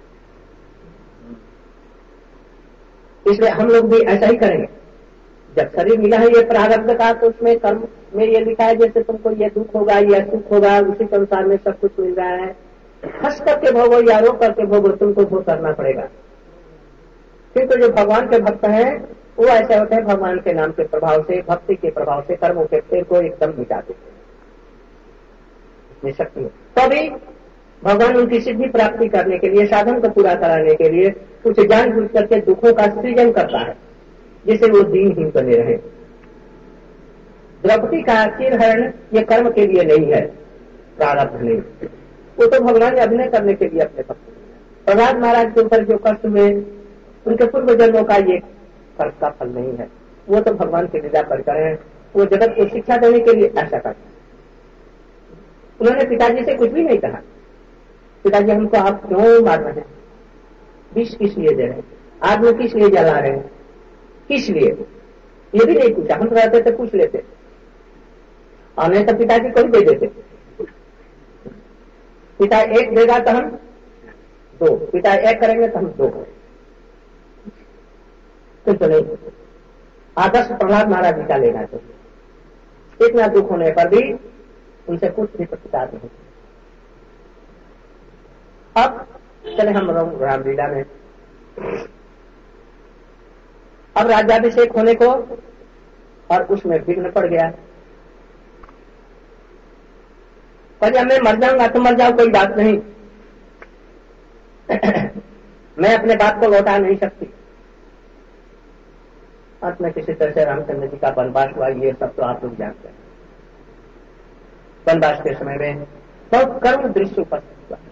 S2: इसलिए हम लोग भी ऐसा ही करेंगे। जब शरीर मिला है ये प्रारब्ध का, तो उसमें कर्म में ये लिखा है जैसे तुमको ये दुख होगा या सुख होगा, उसी के अनुसार में सब कुछ मिल रहा है। हंस करके भोगो या रो करके भोगो, तुमको भोग करना पड़ेगा। फिर तो जो भगवान के भक्त हैं वो ऐसे होते हैं, भगवान के नाम के प्रभाव से, भक्ति के प्रभाव से कर्मों के पेड़ को एकदम मिटा देते हैं। शक्ति है तभी भगवान उनकी सिद्धि प्राप्ति करने के लिए, साधन को पूरा कराने के लिए कुछ जानबूझ करके दुखों का सृजन करता है, जिसे वो दीनहीन बने रहे। द्रौपदी का चिरहरण ये कर्म के लिए नहीं है, प्रारब्ध नहीं। वो तो भगवान ने अभिनय करने के लिए अपने भक्त। प्रहलाद महाराज के ऊपर जो कष्ट हुए उनके पूर्व जन्मों का ये कर्म का फल नहीं है। वो तो भगवान की लीला पर करें। वो जगत को शिक्षा देने के लिए ऐसा करते। उन्होंने पिताजी से कुछ भी नहीं कहा, पिताजी हमको आप क्यों मार रहे हैं, विष किस लिए दे रहे हैं, आग में किस लिए जला रहे हैं, किस लिए, ये भी नहीं पूछा। हम रहते थे पूछ लेते और नहीं तो पिताजी को ही दे देते। पिता एक देगा तो हम दो, पिता एक करेंगे तो हम दो करेंगे। तो नहीं, आदर्श प्रहलाद महाराज जी का लेना चाहिए। इतना दुख होने पर भी उनसे कुछ भी प्रतिकार नहीं। अब चले हम लोग रामलीला में। अब राज्याभिषेक होने को और उसमें विघ्न पड़ गया। पर मैं मर जाऊंगा तो मर जाओ, कोई बात नहीं, मैं अपने बात को लौटा नहीं सकती। अंत में किसी तरह से रामचंद्र जी का वनवास हुआ, ये सब तो आप लोग जानते हैं। वनवास के समय में बहुत कर्म दृश्य उपस्थित हुआ।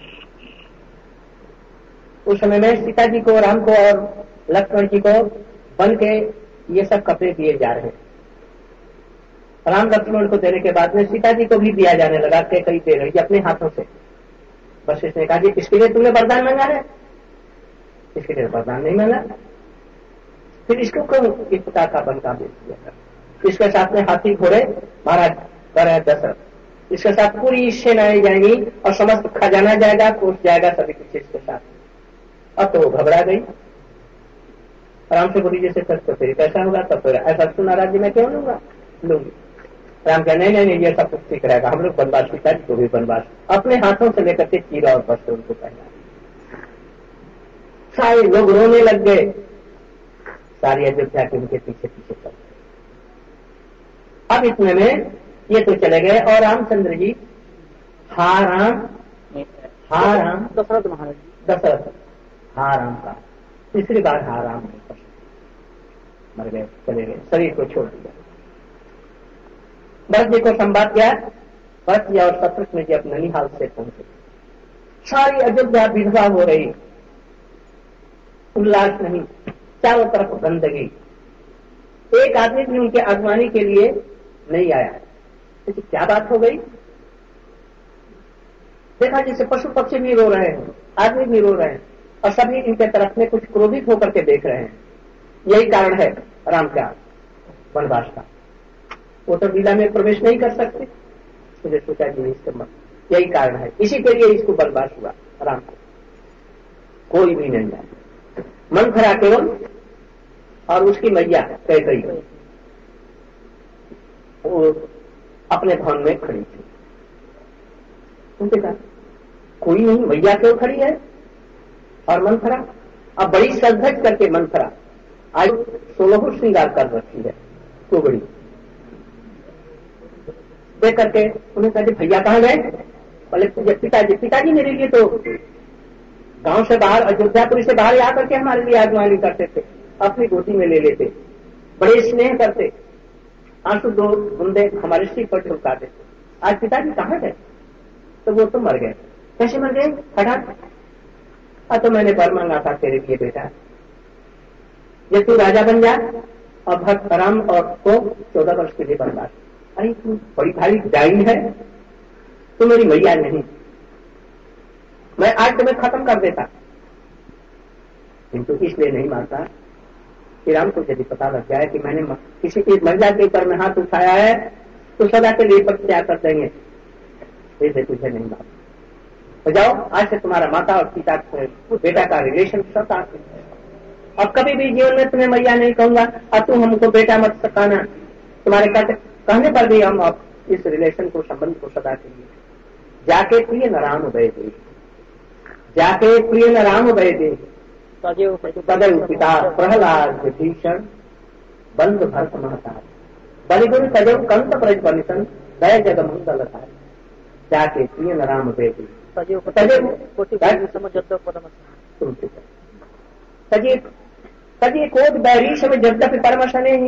S2: उस समय में सीता जी को, राम को और लक्ष्मण जी को बन के ये सब कपड़े दिए जा रहे हैं। राम लक्ष्मण को देने के बाद में सीता जी को भी दिया जाने लगा। के कई दे रही अपने हाथों से। बस इसने कहा जी इसके लिए तुमने वरदान मांगा है, इसके लिए वरदान नहीं मांगा। फिर इसको क्यों इस प्रकार का बन का बेच दिया। इसके साथ में हाथी घोड़े महाराज कर दशरथ, इसके साथ पूरी सेनाएं जाएंगी और समस्त खजाना जाएगा, कोष जाएगा, सभी कुछ इसके साथ। अब तो वो घबरा गई। राम से बोली जैसे सच तो फिर कैसा होगा, तब फिर ऐसा सुना राज्य में क्यों लूंगा लूंगी। राम कह नहीं नहीं ये सब कुछ ठीक रहेगा, हम लोग वनवास पिता जी को भी वनवास अपने हाथों से लेकर के चीरा और वस्त्र उनको पहना। सारे लोग रोने लग गए, सारी अयोध्या के उनके पीछे पीछे चल गए। अब इतने में ये तो चले गए और रामचंद्र जी हा राम हा राम
S1: दशरथ महाराज
S2: दशरथ हा राम का तीसरी बार आराम नहीं कर सकते, मर गए, चले गए, शरीर को छोड़ दिया। भरत जी को संवाद किया, भरत जी और शत्रुघ्न जी अपने ननिहाल से पहुंचे। सारी अयोध्या विधवा हो रही, उल्लास नहीं, चारों तरफ गंदगी। एक आदमी भी उनके अगवानी के लिए नहीं आया। तो क्या बात हो गई? देखा जैसे पशु पक्षी भी रो रहे हैं, आदमी भी रो रहे हैं, और सभी इनके तरफ में कुछ क्रोधित होकर के देख रहे हैं। यही कारण है राम का वनवास का। वो तो लीला में प्रवेश नहीं कर सकते, मुझे सोचा कि इसके मत, यही कारण है, इसी के लिए इसको वनवास हुआ राम को। कोई भी नहीं जाए, मन खरा केवल और उसकी मैया कैकई वो अपने भवन में खड़ी थी। उनके साथ कोई नहीं, मैया क्यों खड़ी है और मंथरा अब बड़ी सजधज करके मंथरा आज सोलह श्रृंगार कर रखी है, तो बड़ी देख करके उन्हें कहा भैया कहाँ गए? बोले पिताजी, पिताजी मेरे लिए तो गांव से बाहर, अयोध्यापुरी से बाहर आकर के हमारे लिए आगवानी करते थे, अपनी गोदी में ले लेते, बड़े स्नेह करते, आंसू दो बूंदे हमारे सिर पर झुकाते थे। आज पिताजी कहाँ गए? तो वो तो मर गए। कैसे मर गए? हठात। अब तो मैंने वर मांगा था तेरे लिए बेटा, ये तू राजा बन जा और भक्त राम और को चौदह वर्ष के लिए बनवा। अरे तू बड़ी भारी डाई है, तू मेरी मैया नहीं, मैं आज तुम्हें खत्म कर देता। किंतु इसलिए नहीं मानता कि राम को यदि पता लग जाए कि मैंने किसी की महिला के ऊपर में हाथ उठाया है तो सदा के लिए प्रत्याग कर देंगे, इसलिए तुझे नहीं मानता। तो जाओ, आज से तुम्हारा माता और पिता बेटा का रिलेशन सता। अब कभी भी जीवन में तुम्हें मैया नहीं कहूंगा और तुम हमको बेटा मत सताना। तुम्हारे कहने पर भी हम अब इस रिलेशन को, संबंध को सदा के लिए जाके प्रिय न राम भय दे, जाके प्रिय न राम भय दे, तदयु पिता प्रहलाद विभीषण बंद भरत महतार, बलिगुण तजव कंत प्रज बनिसन दय जग मंगल था, जाके प्रिय न राम भय दे, तजे कोट बैरीश में यद्यपि परमशने ही।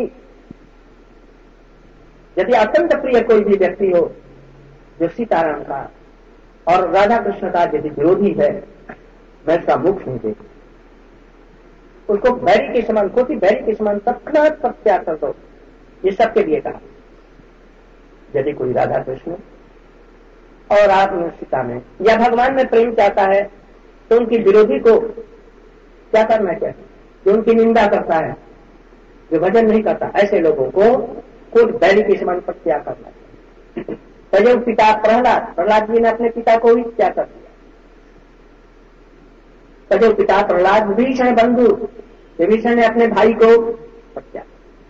S2: यदि अत्यंत प्रिय कोई भी व्यक्ति हो जो सीताराम का और राधा कृष्ण का यदि विरोधी है, मैं उसका मुख नहीं देखूं, उसको बैरी के समान, कोटि बैरी के समान तत्क्षणात प्रत्याग कर दो। ये सबके लिए कहा। यदि कोई राधा कृष्ण और आप सीता में या भगवान में प्रेम चाहता है तो उनकी विरोधी को क्या करना चाहिए? जो उनकी निंदा करता है, जो भजन नहीं करता, ऐसे लोगों को कोट बैरी के समान प्रत्याग करना चाहिए। तजव पिता प्रहलाद, प्रहलाद जी ने अपने पिता को ही त्याग कर दिया। तजव पिता प्रहलाद विभीषण बंधु, विभीषण ने अपने भाई को प्रत्याग,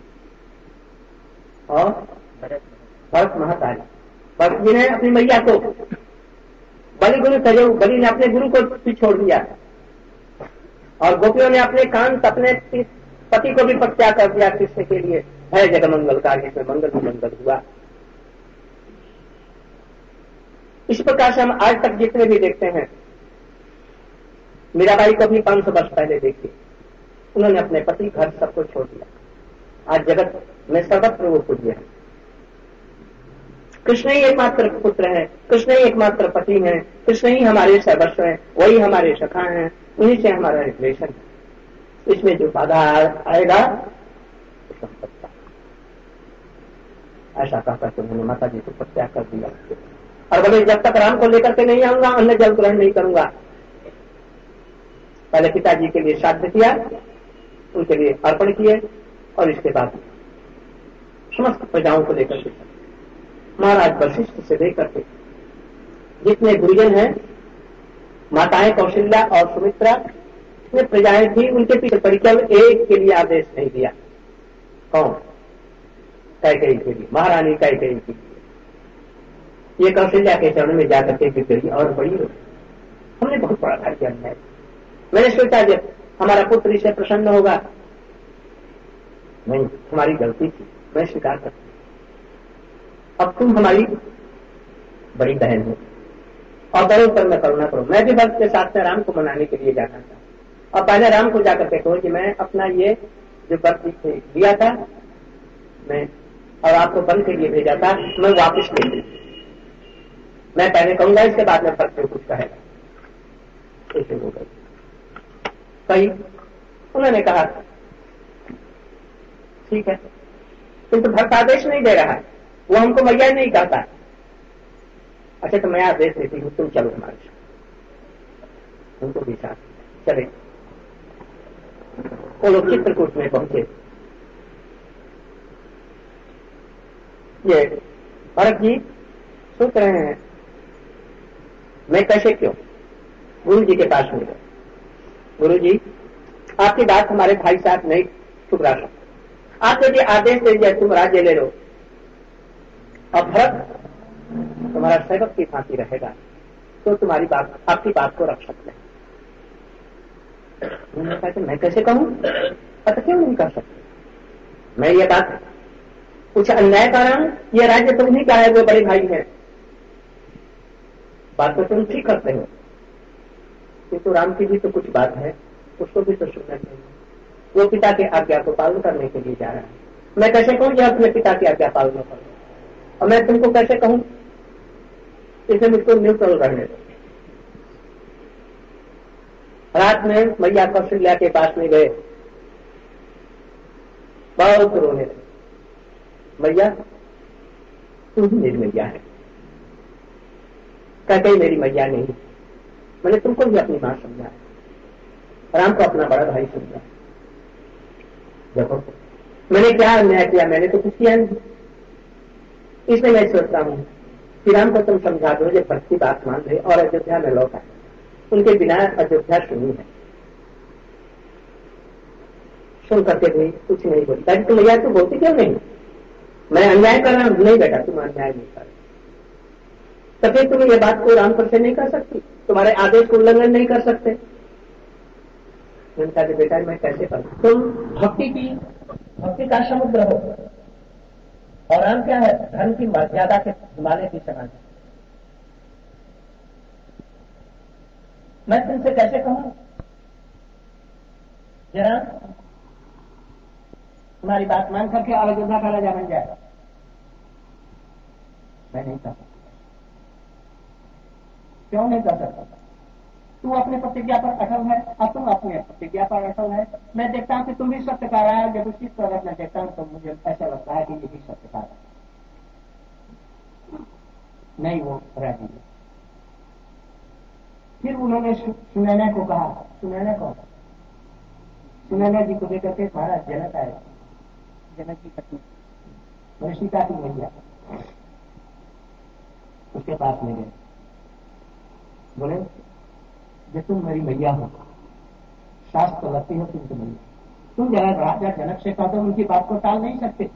S2: और भरत महतारी, भरत जी ने अपनी मैया को, बलि गुरु तजव, बलि ने अपने गुरु को भी छोड़ दिया, और गोपियों ने अपने कांत, अपने पति को भी प्रत्याग कर दिया कृष्ण के लिए। है जग मंगल का, जिसमें मंगल ही मंगल हुआ। इस प्रकार से हम आज तक जितने भी देखते हैं, मीराबाई को भी पांच सौ वर्ष पहले देखिए, उन्होंने अपने पति घर सबको छोड़ दिया। आज जगत में सर्वत्र वो पूज्य है। कृष्ण ही एकमात्र पुत्र है, कृष्ण ही एकमात्र पति है, कृष्ण ही हमारे सर्वस्व है, वही हमारे सखा हैं, उन्हीं से हमारा रिलेशन है। इसमें जो बाधा आएगा ऐसा कहकर के उन्होंने माता जी को प्रत्याग कर दिया, और बोले जब तक राम को लेकर के नहीं आऊंगा अन्न जल ग्रहण नहीं करूंगा। पहले पिताजी के लिए श्राद्ध किया, उनके लिए अर्पण किए, और इसके बाद समस्त प्रजाओं को लेकर के महाराज वशिष्ठ से लेकर के जितने गुरुजन हैं, माताएं कौशल्या और सुमित्रा, जितने प्रजाएं थी, उनके पीछे परिचय एक के लिए आदेश नहीं दिया। कौन? कैकेयी के लिए, महारानी कैकेयी के लिए। ये कौशल्या के चरण में जाकर के गई और बड़ी हो, हमने बहुत बड़ा कार्य किया है। मैंने सोचा जब हमारा पुत्र इससे प्रसन्न होगा, नहीं, हमारी गलती थी, मैं स्वीकार करती। अब तुम हमारी बड़ी बहन हो और बड़े ऊपर मैं करुणा करो। मैं भी भक्त के साथ में राम को मनाने के लिए जाना था, और पहले राम को जाकर के कहो कि मैं अपना ये जो व्रत दिया था मैं और आपको बंद के लिए भेजा था मैं वापस ले लूं। मैं पहले कहूंगा, इसके बाद में व्रत कुछ कहेगा। ऐसे हो गई सही। उन्होंने कहा ठीक है, किंतु भक्त आदेश नहीं दे रहा है, वो हमको मैया नहीं कहता। अच्छा तो मैं आदेश देती हूँ, तुम चलो हमारे साथ। उनको भी साथ चले। वो लोग चित्रकूट में पहुंचे। ये भरत जी सोच रहे हैं मैं कैसे क्यों गुरु जी के पास में गए। गुरु जी आपकी बात हमारे भाई साहब नहीं ठुकरा सकते। आप यदि आदेश दे दिया तुम राज्य ले लो और भरत तुम्हारा सेवक की भांति रहेगा तो तुम्हारी बात आपकी बात को रख सकते हैं। उन्होंने कहा कि मैं कैसे कहूं, पता क्यों नहीं कर सकते। मैं ये बात कुछ अन्याय कर रहा हूं, ये राज्य तुम नहीं का है, वो बड़े भाई है। बात तो तुम ठीक करते हो किंतु राम की भी तो कुछ बात है, उसको भी तो सुनना चाहिए। वो पिता के आज्ञा को पालन करने के लिए जा रहा है। मैं कैसे कहूं कि अपने पिता की आज्ञा पालन करो और मैं तुमको कैसे कहूं, इसे मुझको न्यूट्रल रहने दो। रात में मैया कौशल्या के पास में गए, बहुत रोने लगे। मैया तू ही मेरी मैया है। कहते मेरी मैया नहीं, मैंने तुमको भी अपनी मां समझा है, राम को अपना बड़ा भाई समझा। देखो मैंने क्या अन्याय किया, मैंने तो कुछ किया नहीं। इसलिए मैं सोचता हूं कि राम को तुम समझा दो, ये भक्ति बात मान रहे और अयोध्या में लौटा। उनके बिना अयोध्या सुनी है। सुन करके भी कुछ नहीं बोलता कि तुम यार तू बोलती क्यों नहीं, मैं अन्याय कर रहा हूं। नहीं बेटा तुम अन्याय नहीं कर, तो फिर तुम ये बात को राम पर से नहीं कर सकती, तुम्हारे आदेश को उल्लंघन नहीं कर सकते। उनका बेटा मैं कैसे करूं, तुम भक्ति की भक्ति का समुद्र हो और राम क्या है धर्म की मर्यादा के हिमालय की समान। मैं तुमसे कैसे कहूं जरा तुम्हारी बात मान करके अयोध्या का राजा बन जाए। मैं नहीं कर सकता। क्यों नहीं कर सकता? तू अपने प्रतिज्ञा पर अटल है और तुम अपने प्रतिज्ञा पर अटल है। मैं देखता हूं कि तुम भी सत्य का रहा है, जब उसी तरह मैं देखता हूं तो मुझे ऐसा लगता है कि ये भी सत्य का है। नहीं वो राजी। फिर उन्होंने सुनैना को कहा, सुनैना को सुनैना जी को लेकर के महाराज जनक आए, जनक की पत्नी सीता की मैया, उसके पास में गए। बोले जो तुम मेरी मैया हो, शास्त्र तो लगती हो तुमको मैया, तुम जरा राजा जनक से कह दो, उनकी बात को टाल नहीं सकते।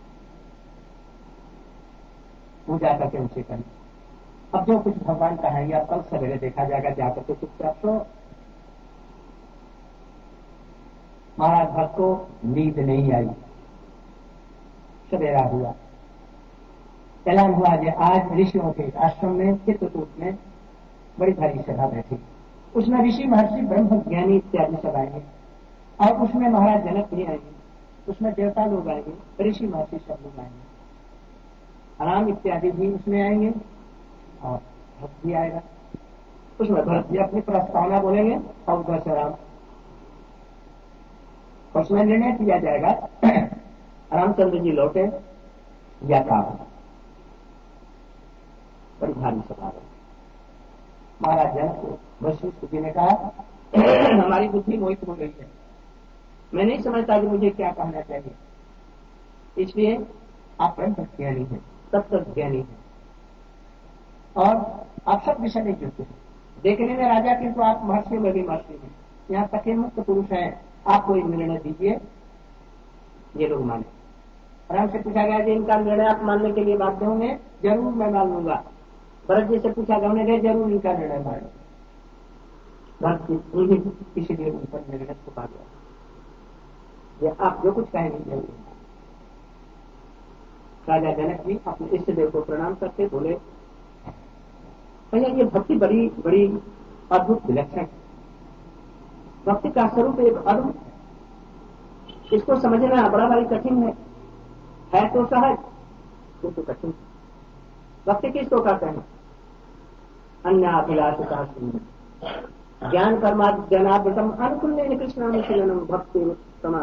S2: वो जाकर के उनसे कही अब जो कुछ भगवान का है या कल सवेरे देखा जाएगा, जाकर के चुपचाप सो। महाराज भक्त को नींद नहीं आई। सवेरा हुआ, ऐलान हुआ कि आज ऋषियों के आश्रम में चित्रकूट में बड़ी भारी सभा बैठी। उसमें ऋषि महर्षि ब्रह्म ज्ञानी इत्यादि सब आएंगे और उसमें महाराज जनक भी आएंगे, उसमें देवता लोग आएंगे, ऋषि महर्षि सब लोग आएंगे, राम इत्यादि भी उसमें आएंगे और भक्त भी आएगा। उसमें भरत जी अपनी प्रस्तावना बोलेंगे और उधर से राम। उसमें निर्णय किया जाएगा रामचंद्र जी लौटे या काम। बड़ी भारी सभा है। महाराज जनक को वशिष्ठ जी ने कहा हमारी बुद्धि मोहित हो गई है, मैं नहीं समझता कि मुझे क्या कहना चाहिए, इसलिए आप ब्रह्म ज्ञानी हैं, तत्व ज्ञानी हैं और आप सब विषय नहीं जुड़ते हैं। देखने में राजा किंतु आप महर्षि में भी महर्षि हैं, यहाँ तक मुक्त पुरुष हैं, आप कोई निर्णय दीजिए। ये लोग माने। राम से पूछा गया कि इनका निर्णय आप मानने के लिए बाध्य होंगे? जरूर मैं मान लूंगा। भरत जी से पूछा गया, उन्हें जरूर इनका निर्णय मानो। भरत जी इसीलिए उन पर निर्णय छुपा गया, ये आप जो कुछ कहेंगे जरूर। राजा जनक जी अपने इष्ट देव को प्रणाम करते बोले भैया ये भक्ति बड़ी बड़ी अद्भुत विलक्षण है। भक्ति का स्वरूप एक अद्भुत है। इसको समझना बड़ा भारी कठिन है है तो सहज किंतु तो कठिन। भक्ति किसको कहते हैं? अन्याभिलाष का ज्ञान कर्मा जनावृतम अनुकूल कृष्णानुशीलनम भक्ति उत्तमा।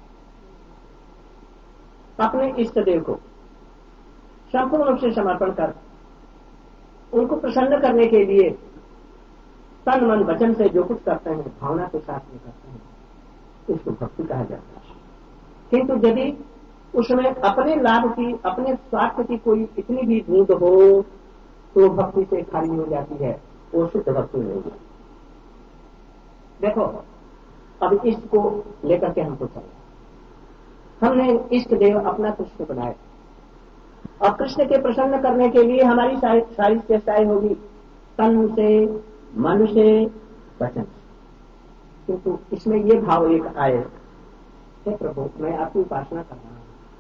S2: अपने इष्ट देव को संपूर्ण रूप से समर्पण कर उनको प्रसन्न करने के लिए तन मन वचन से जो कुछ करते हैं भावना के साथ में करते हैं इसको भक्ति कहा जाता है। किंतु यदि उसमें अपने लाभ की अपने स्वार्थ की कोई इतनी भी बूंद हो तो भक्ति से खाली हो जाती है, वो शुद्ध भक्ति नहीं है। देखो अब इष्ट को लेकर के हमको चलना, हमने इष्ट देव अपना कृष्ण बनाया और कृष्ण के प्रसन्न करने के लिए हमारी सारी सारी चेष्टाएं होगी तन से मन से वचन से। किंतु इसमें ये भाव एक आए, हे प्रभु मैं आपकी उपासना कर रहा हूं,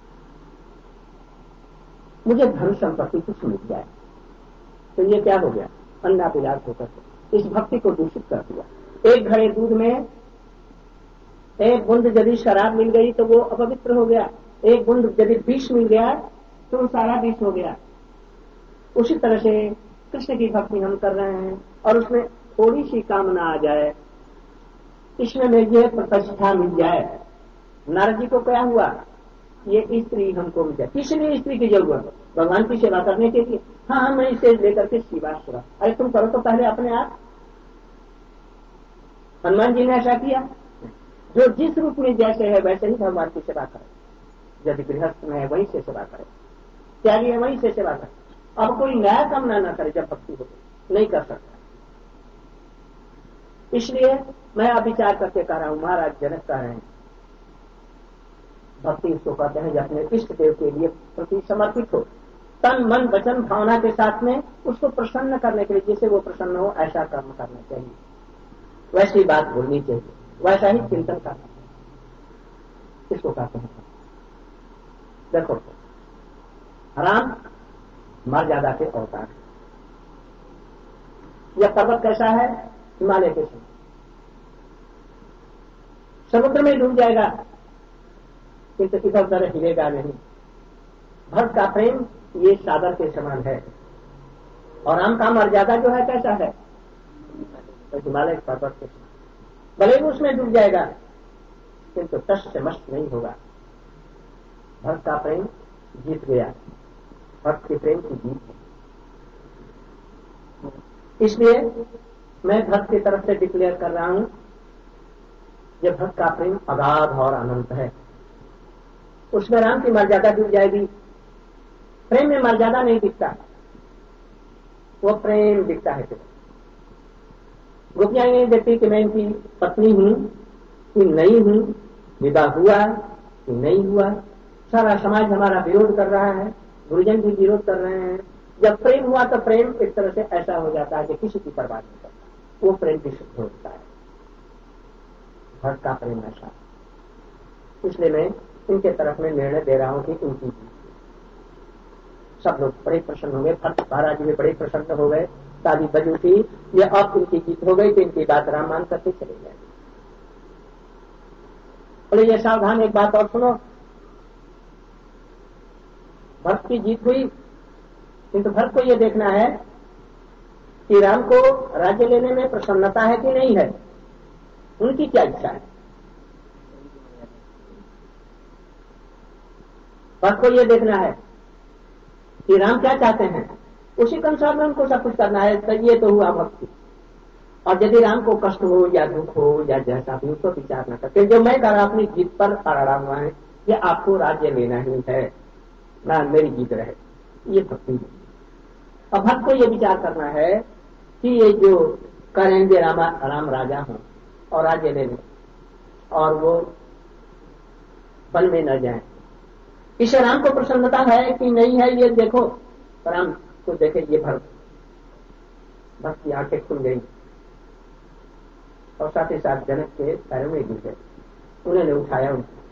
S2: मुझे धन संपत्ति कुछ मिल जाए, तो ये क्या हो गया? अन्नाभिलाष होकर के इस भक्ति को दूषित कर दिया। एक घड़े दूध में एक बूंद यदि शराब मिल गई तो वो अपवित्र हो गया, एक बूंद यदि विष मिल गया तो वो सारा विष हो गया। उसी तरह से कृष्ण की भक्ति हम कर रहे हैं और उसमें थोड़ी सी कामना आ जाए, इसमें में ये प्रतिष्ठा मिल जाए। नारद जी को क्या हुआ? ये स्त्री हमको मिल जाए। किसने स्त्री की जरूरत? भगवान की सेवा करने के लिए। हाँ मैं इसे लेकर के सेवा करा। अरे तुम करो तो पहले अपने आप। हनुमान जी ने ऐसा किया, जो जिस रूप में जैसे है वैसे ही भगवान की सेवा करे। यदि गृहस्थ में है वहीं से सेवा करे, त्यागी है वहीं से सेवा करे। अब कोई नया कामना न करे जब भक्ति हो नहीं कर सकता। इसलिए मैं अब विचार करके कह रहा हूं, महाराज जनक कह रहे हैं भक्ति इसको कहते हैं अपने इष्ट देव के लिए प्रति समर्पित हो, तन मन वचन भावना के साथ में उसको प्रसन्न करने के लिए, जिससे वो प्रसन्न हो ऐसा कर्म करना चाहिए, वैसी बात बोलनी चाहिए, वैसा ही चिंतन करना चाहिए। इसको कहते हैं। देखो राम मर्यादा के अवतार, यह पर्वत कैसा है? हिमालय के समान, समुद्र में डूब जाएगा किंतु इधर उधर हिलेगा नहीं। भक्त का प्रेम ये सागर के समान है। और राम का मर्यादा जो है कैसा है? तो हिमालय पर्वत के समान, भले ही उसमें डूब जाएगा किंतु तस् से मस्त नहीं होगा। भक्त का प्रेम जीत गया, भक्त के प्रेम की जीत है। इसलिए मैं भक्त की तरफ से डिक्लेयर कर रहा हूं, यह भक्त का प्रेम अगाध और अनंत है। उसमें राम की मर्यादा डूब जाएगी। प्रेम में मर्यादा नहीं दिखता, वो प्रेम दिखता है। गोपियां नहीं देखती कि मैं इनकी पत्नी हूं कि नहीं हूं, विवाह हुआ कि नहीं हुआ। सारा समाज हमारा विरोध कर रहा है, गुरुजन भी विरोध कर रहे हैं। जब प्रेम हुआ तो प्रेम एक तरह से ऐसा हो जाता है कि किसी की परवाह नहीं करता, वो प्रेम विशुद्ध होता है। भक्त का प्रेम ऐसा। इसलिए मैं इनके तरफ में निर्णय दे रहा हूं कि इनकी सब लोग बड़े प्रसन्न हो गए। भक्त महाराज भी बड़े प्रसन्न हो गए, शादी बज उठी। ये अब इनकी जीत हो गई तो इनकी बात राम मान करके चले गए। बोले ये सावधान, एक बात और सुनो, भक्त की जीत हुई किंतु भक्त को ये देखना है कि राम को राज्य लेने में प्रसन्नता है कि नहीं है, उनकी क्या इच्छा है। भक्त को ये देखना है कि राम क्या चाहते हैं, उसी के अनुसार में उनको सब कुछ करना है। तो ये तो हुआ भक्ति। और यदि राम को कष्ट हो या दुख हो या जैसा भी, उसको विचार न करते। जो मैं कर अपनी जीत पर अड़ा हुआ है, ये आपको राज्य लेना ही है ना, मेरी जीत रहे, ये भक्ति है। अब भक्त को ये विचार करना है कि ये जो करेंगे राम राम राजा हों और राज्य ले लें और वो बन में न जाए, इसे राम को प्रसन्नता है कि नहीं है, ये देखो। राम को देखे ये भक्त भक्त की आंखें खुल गई और साथ ही साथ जनक के पैरों में गिर गए। उन्होंने उठाया,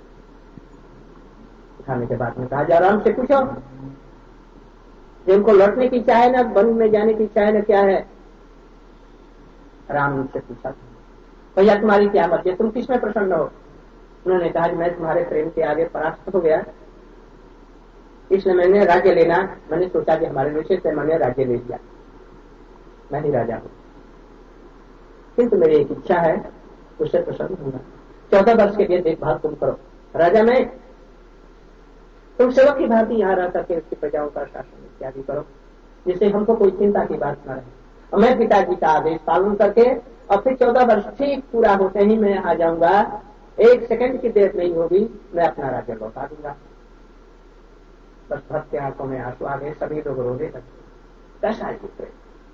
S2: उठाने के बाद में कहा जा राम से पूछो, जिनको लौटने की चाहे ना, वन में जाने की चाहे ना, क्या है। राम से पूछा भैया तुम्हारी क्या मर्जी है, तुम किसमें प्रसन्न हो? उन्होंने कहा कि मैं तुम्हारे प्रेम के आगे परास्त हो गया, इसलिए मैंने राज्य लेना, मैंने सोचा कि हमारे विषय से मैंने राज्य ले लिया, मैं ही राजा हूं। किंतु मेरी एक इच्छा है, उससे प्रसन्न होना। चौदह वर्ष के लिए देखभाल तुम करो, राजा में तुम सेवक की भांति यहाँ रह करके उसकी प्रजाओं का शासन इत्यादि करो, जिससे हमको कोई चिंता की बात न रहे। और मैं पिताजी का आदेश पालन करके और फिर चौदह वर्ष ठीक पूरा होते ही मैं आ जाऊंगा, एक सेकंड की देर नहीं होगी, मैं अपना राज्य लौटा दूंगा। बस भक्त के आंखों में आंसू आ गए, सभी लोग रोने लगे। कैसा है प्रेम?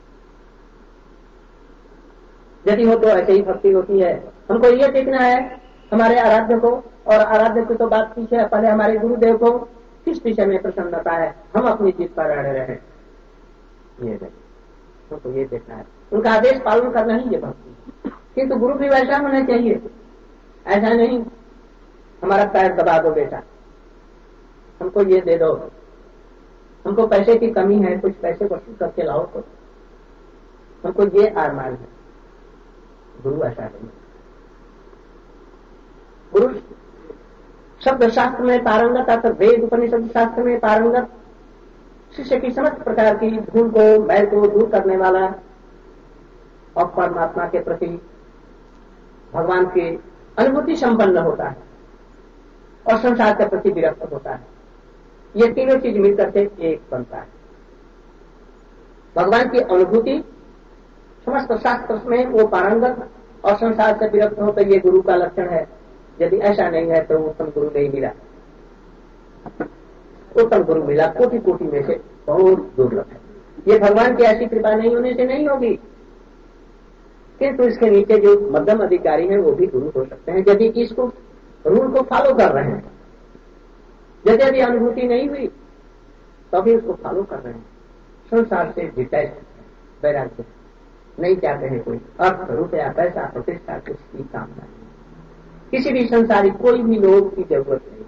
S2: यदि हो तो ऐसे ही भक्ति होती है। हमको ये देखना है हमारे आराध्य को, और आराध्य की तो बात पीछे है, पहले हमारे गुरुदेव को किस विषय में प्रसन्नता है, हम अपनी जीत पर अड़े रहे। ये देखो, तो ये देखना है, उनका आदेश पालन करना ही ये भक्ति। किंतु गुरु भी वैसा होना चाहिए, ऐसा नहीं हमारा पैर दबा दो बेटा, हमको ये दे दो, हमको पैसे की कमी है, कुछ पैसे वसूल करके लाओ तो, हमको ये आरमान है। गुरु ऐसा नहीं। गुरु शब्द शास्त्र में पारंगत, अर्थात वेद उपनिषद शास्त्र में पारंगत, शिष्य की समस्त प्रकार की धूल को, मैल को दूर करने वाला, और परमात्मा के प्रति भगवान की अनुभूति संपन्न होता है, और संसार के प्रति विरक्त होता है। ये तीनों चीज मिलकर के एक बनता है। भगवान की अनुभूति, समस्त शास्त्र में वो पारंगत, और संसार से विरक्त हो, तो ये गुरु का लक्षण है। यदि ऐसा नहीं है तो उत्तम गुरु नहीं मिला। उत्तम गुरु मिला कोटि कोटि में से बहुत दुर्लभ है। ये भगवान की ऐसी कृपा नहीं होने से नहीं होगी, किंतु इसके नीचे जो मध्यम अधिकारी हैं वो भी गुरु हो सकते हैं, यदि इसको रूल को फॉलो कर रहे हैं। यदि अभी अनुभूति नहीं हुई तो भी उसको फॉलो कर रहे हैं। संसार से डिटैच, वैराग्य नहीं चाहते हैं, कोई अर्थ, रुपया, पैसा, प्रतिष्ठा किसी कामना नहीं, किसी भी संसारी कोई भी लोग की जरूरत नहीं।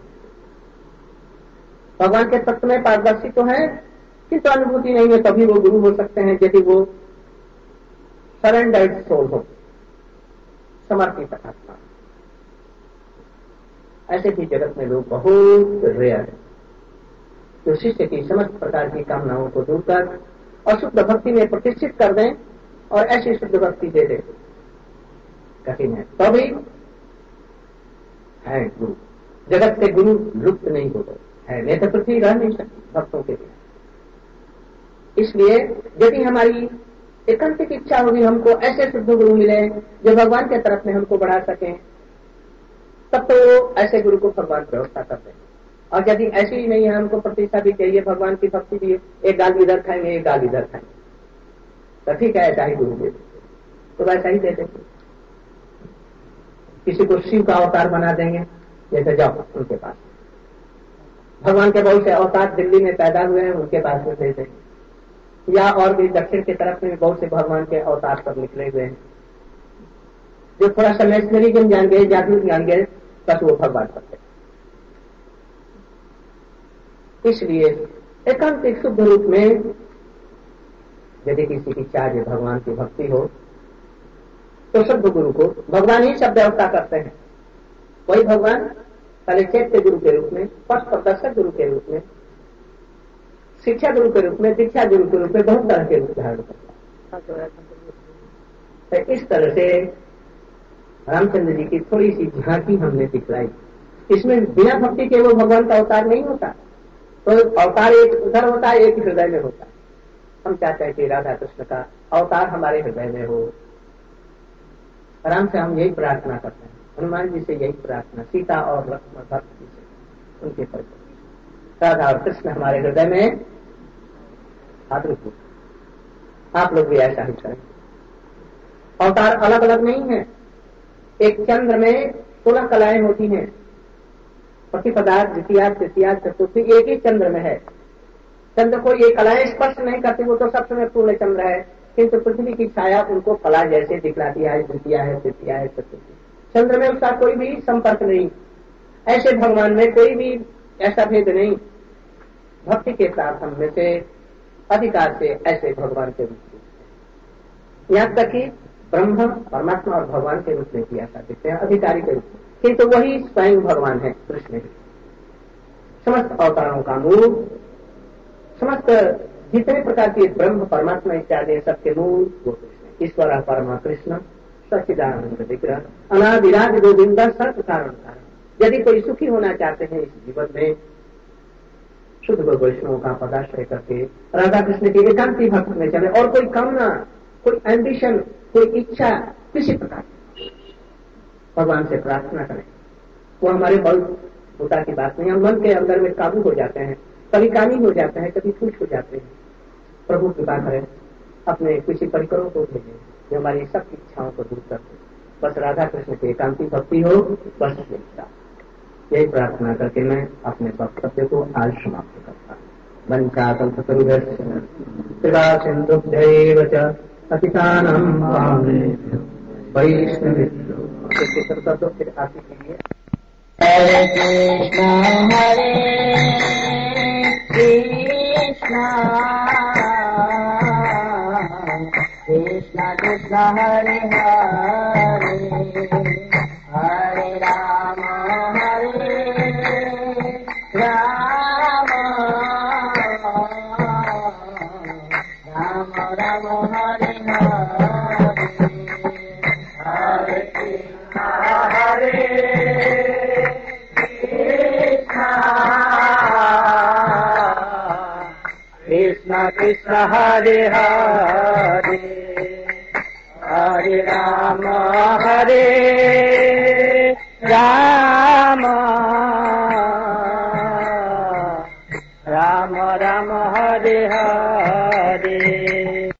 S2: भगवान के तत्व में पारदर्शी तो है, किंतु अनुभूति नहीं है, तभी वो गुरु हो सकते हैं यदि वो सरेंडर्ड सोल हो, समर्पित आत्मा। ऐसे भी जगत में लोग बहुत रेयर है जो शिष्य की समस्त प्रकार की कामनाओं को दूर कर और शुद्ध भक्ति में प्रतिष्ठित कर दें और ऐसी शुद्ध भक्ति दे दे। कठिन है, तो भी है गुरु। जगत से गुरु लुप्त नहीं होते है, नहीं तो पृथ्वी रह नहीं सकती भक्तों के लिए। इसलिए यदि हमारी एकांतिक इच्छा होगी हमको ऐसे शुद्ध गुरु मिले जो भगवान के तरफ में हमको बढ़ा सकें, तब तो ऐसे गुरु को भगवान व्यवस्था करते हैं। और यदि ऐसी ही नहीं है, हमको प्रतिष्ठा भी चाहिए, भगवान की भक्ति भी, एक गाल इधर खाएंगे एक गाल इधर खाएंगे, तो ठीक है ऐसा ही गुरु दे देते, तो वैसा ही दे देते। किसी को शिव का अवतार बना देंगे, जैसे जाओ उनके पास, भगवान के बहुत से अवतार दिल्ली में पैदा हुए हैं, उनके पास में दे देंगे। या और भी दक्षिण की तरफ में बहुत से भगवान के अवतार पर निकले हुए हैं, जो थोड़ा सा मैशनरिज्म जान गए, जादू जान गए, बस वो भगवान करते। इसलिए एकांतिक शुद्ध रूप में यदि किसी की चाहे भगवान की भक्ति हो तो शुद्ध गुरु को भगवान ही सब व्यवस्था करते हैं। वही भगवान पहले चैत्य गुरु के रूप में, पथ प्रदर्शक गुरु के रूप में, शिक्षा गुरु के रूप में, दीक्षा गुरु के रूप में बहुत तरह के रूप धारण करता है। तो इस तरह से रामचंद्र जी की थोड़ी सी झांकी हमने दिखलाई। इसमें बिना भक्ति के वो भगवान का अवतार नहीं होता, तो अवतार एक उधर होता है, एक हृदय में होता है। हम चाहते हैं कि राधा कृष्ण का अवतार हमारे हृदय में हो। राम से हम यही प्रार्थना करते हैं, हनुमान जी से यही प्रार्थना, सीता और लक्ष्मण भक्त जी से, उनके पर राधा और कृष्ण हमारे हृदय में आदृत हो। आप लोग भी ऐसा ही करें। अवतार अलग अलग नहीं है। एक चंद्र में सोलह कलाएं होती हैं, प्रतिपदा, द्वितीया, तृतीया, चतुर्थी एक ही चंद्र में है। चंद्र को ये कलाएं स्पर्श नहीं करती, वो तो सब समय पूर्ण चंद्र है, किंतु पृथ्वी की छाया उनको कला जैसे दिखलाती है, द्वितीया है, तृतीया है, चतुर्थी। चंद्र में उसका कोई भी संपर्क नहीं। ऐसे भगवान में कोई भी ऐसा भेद नहीं। भक्ति के साथ हम में से अधिकार से ऐसे भगवान के रूप में, यहाँ तक कि ब्रह्म परमात्मा और भगवान के रूप में किया करते हैं, अधिकारी के रूप में, किंतु तो वही स्वयं भगवान है कृष्ण ही। समस्त अवतारों का मूल, समस्त जितने प्रकार के ब्रह्म परमात्मा इत्यादि सबके मूल वो कृष्ण, ईश्वर परमा कृष्ण सच्चिदानंद विग्रह अनादिराज गोविंद सर्व कारण कारण। यदि कोई सुखी होना चाहते हैं इस जीवन में, शुद्ध वैष्णव का पदाश्रय करके राधा कृष्ण के एकांती भक्त में चले, और कोई कामना, कोई एम्बिशन, कोई इच्छा किसी प्रकार भगवान से प्रार्थना करें, वो हमारे बल बूता की बात नहीं। हम मन के अंदर में काबू हो जाते हैं, कभी कामी हो जाते हैं, कभी खुश हो जाते हैं। प्रभु कृपा करें, अपने किसी परिकरों को भेजें जो हमारी सब इच्छाओं को दूर कर दे, बस राधा कृष्ण की एकांती भक्ति हो, बस यही प्रार्थना करके मैं अपने वक्तव्य को आज समाप्त करता हूँ। वंचाकल्पतरुभ्यश्च कृपा सिन्धुभ्यैव च पतितानां पावनेभ्यो वैष्णवेभ्यो शब्दों फिर आते के लिए
S3: हरे कृष्ण हरे कृष्ण कृष्ण कृष्ण हरे हरे हरे राम हरे राम राम राम हरे हरे हरे कृष्ण हरे कृष्ण कृष्ण हरे हरे हरे राम हरे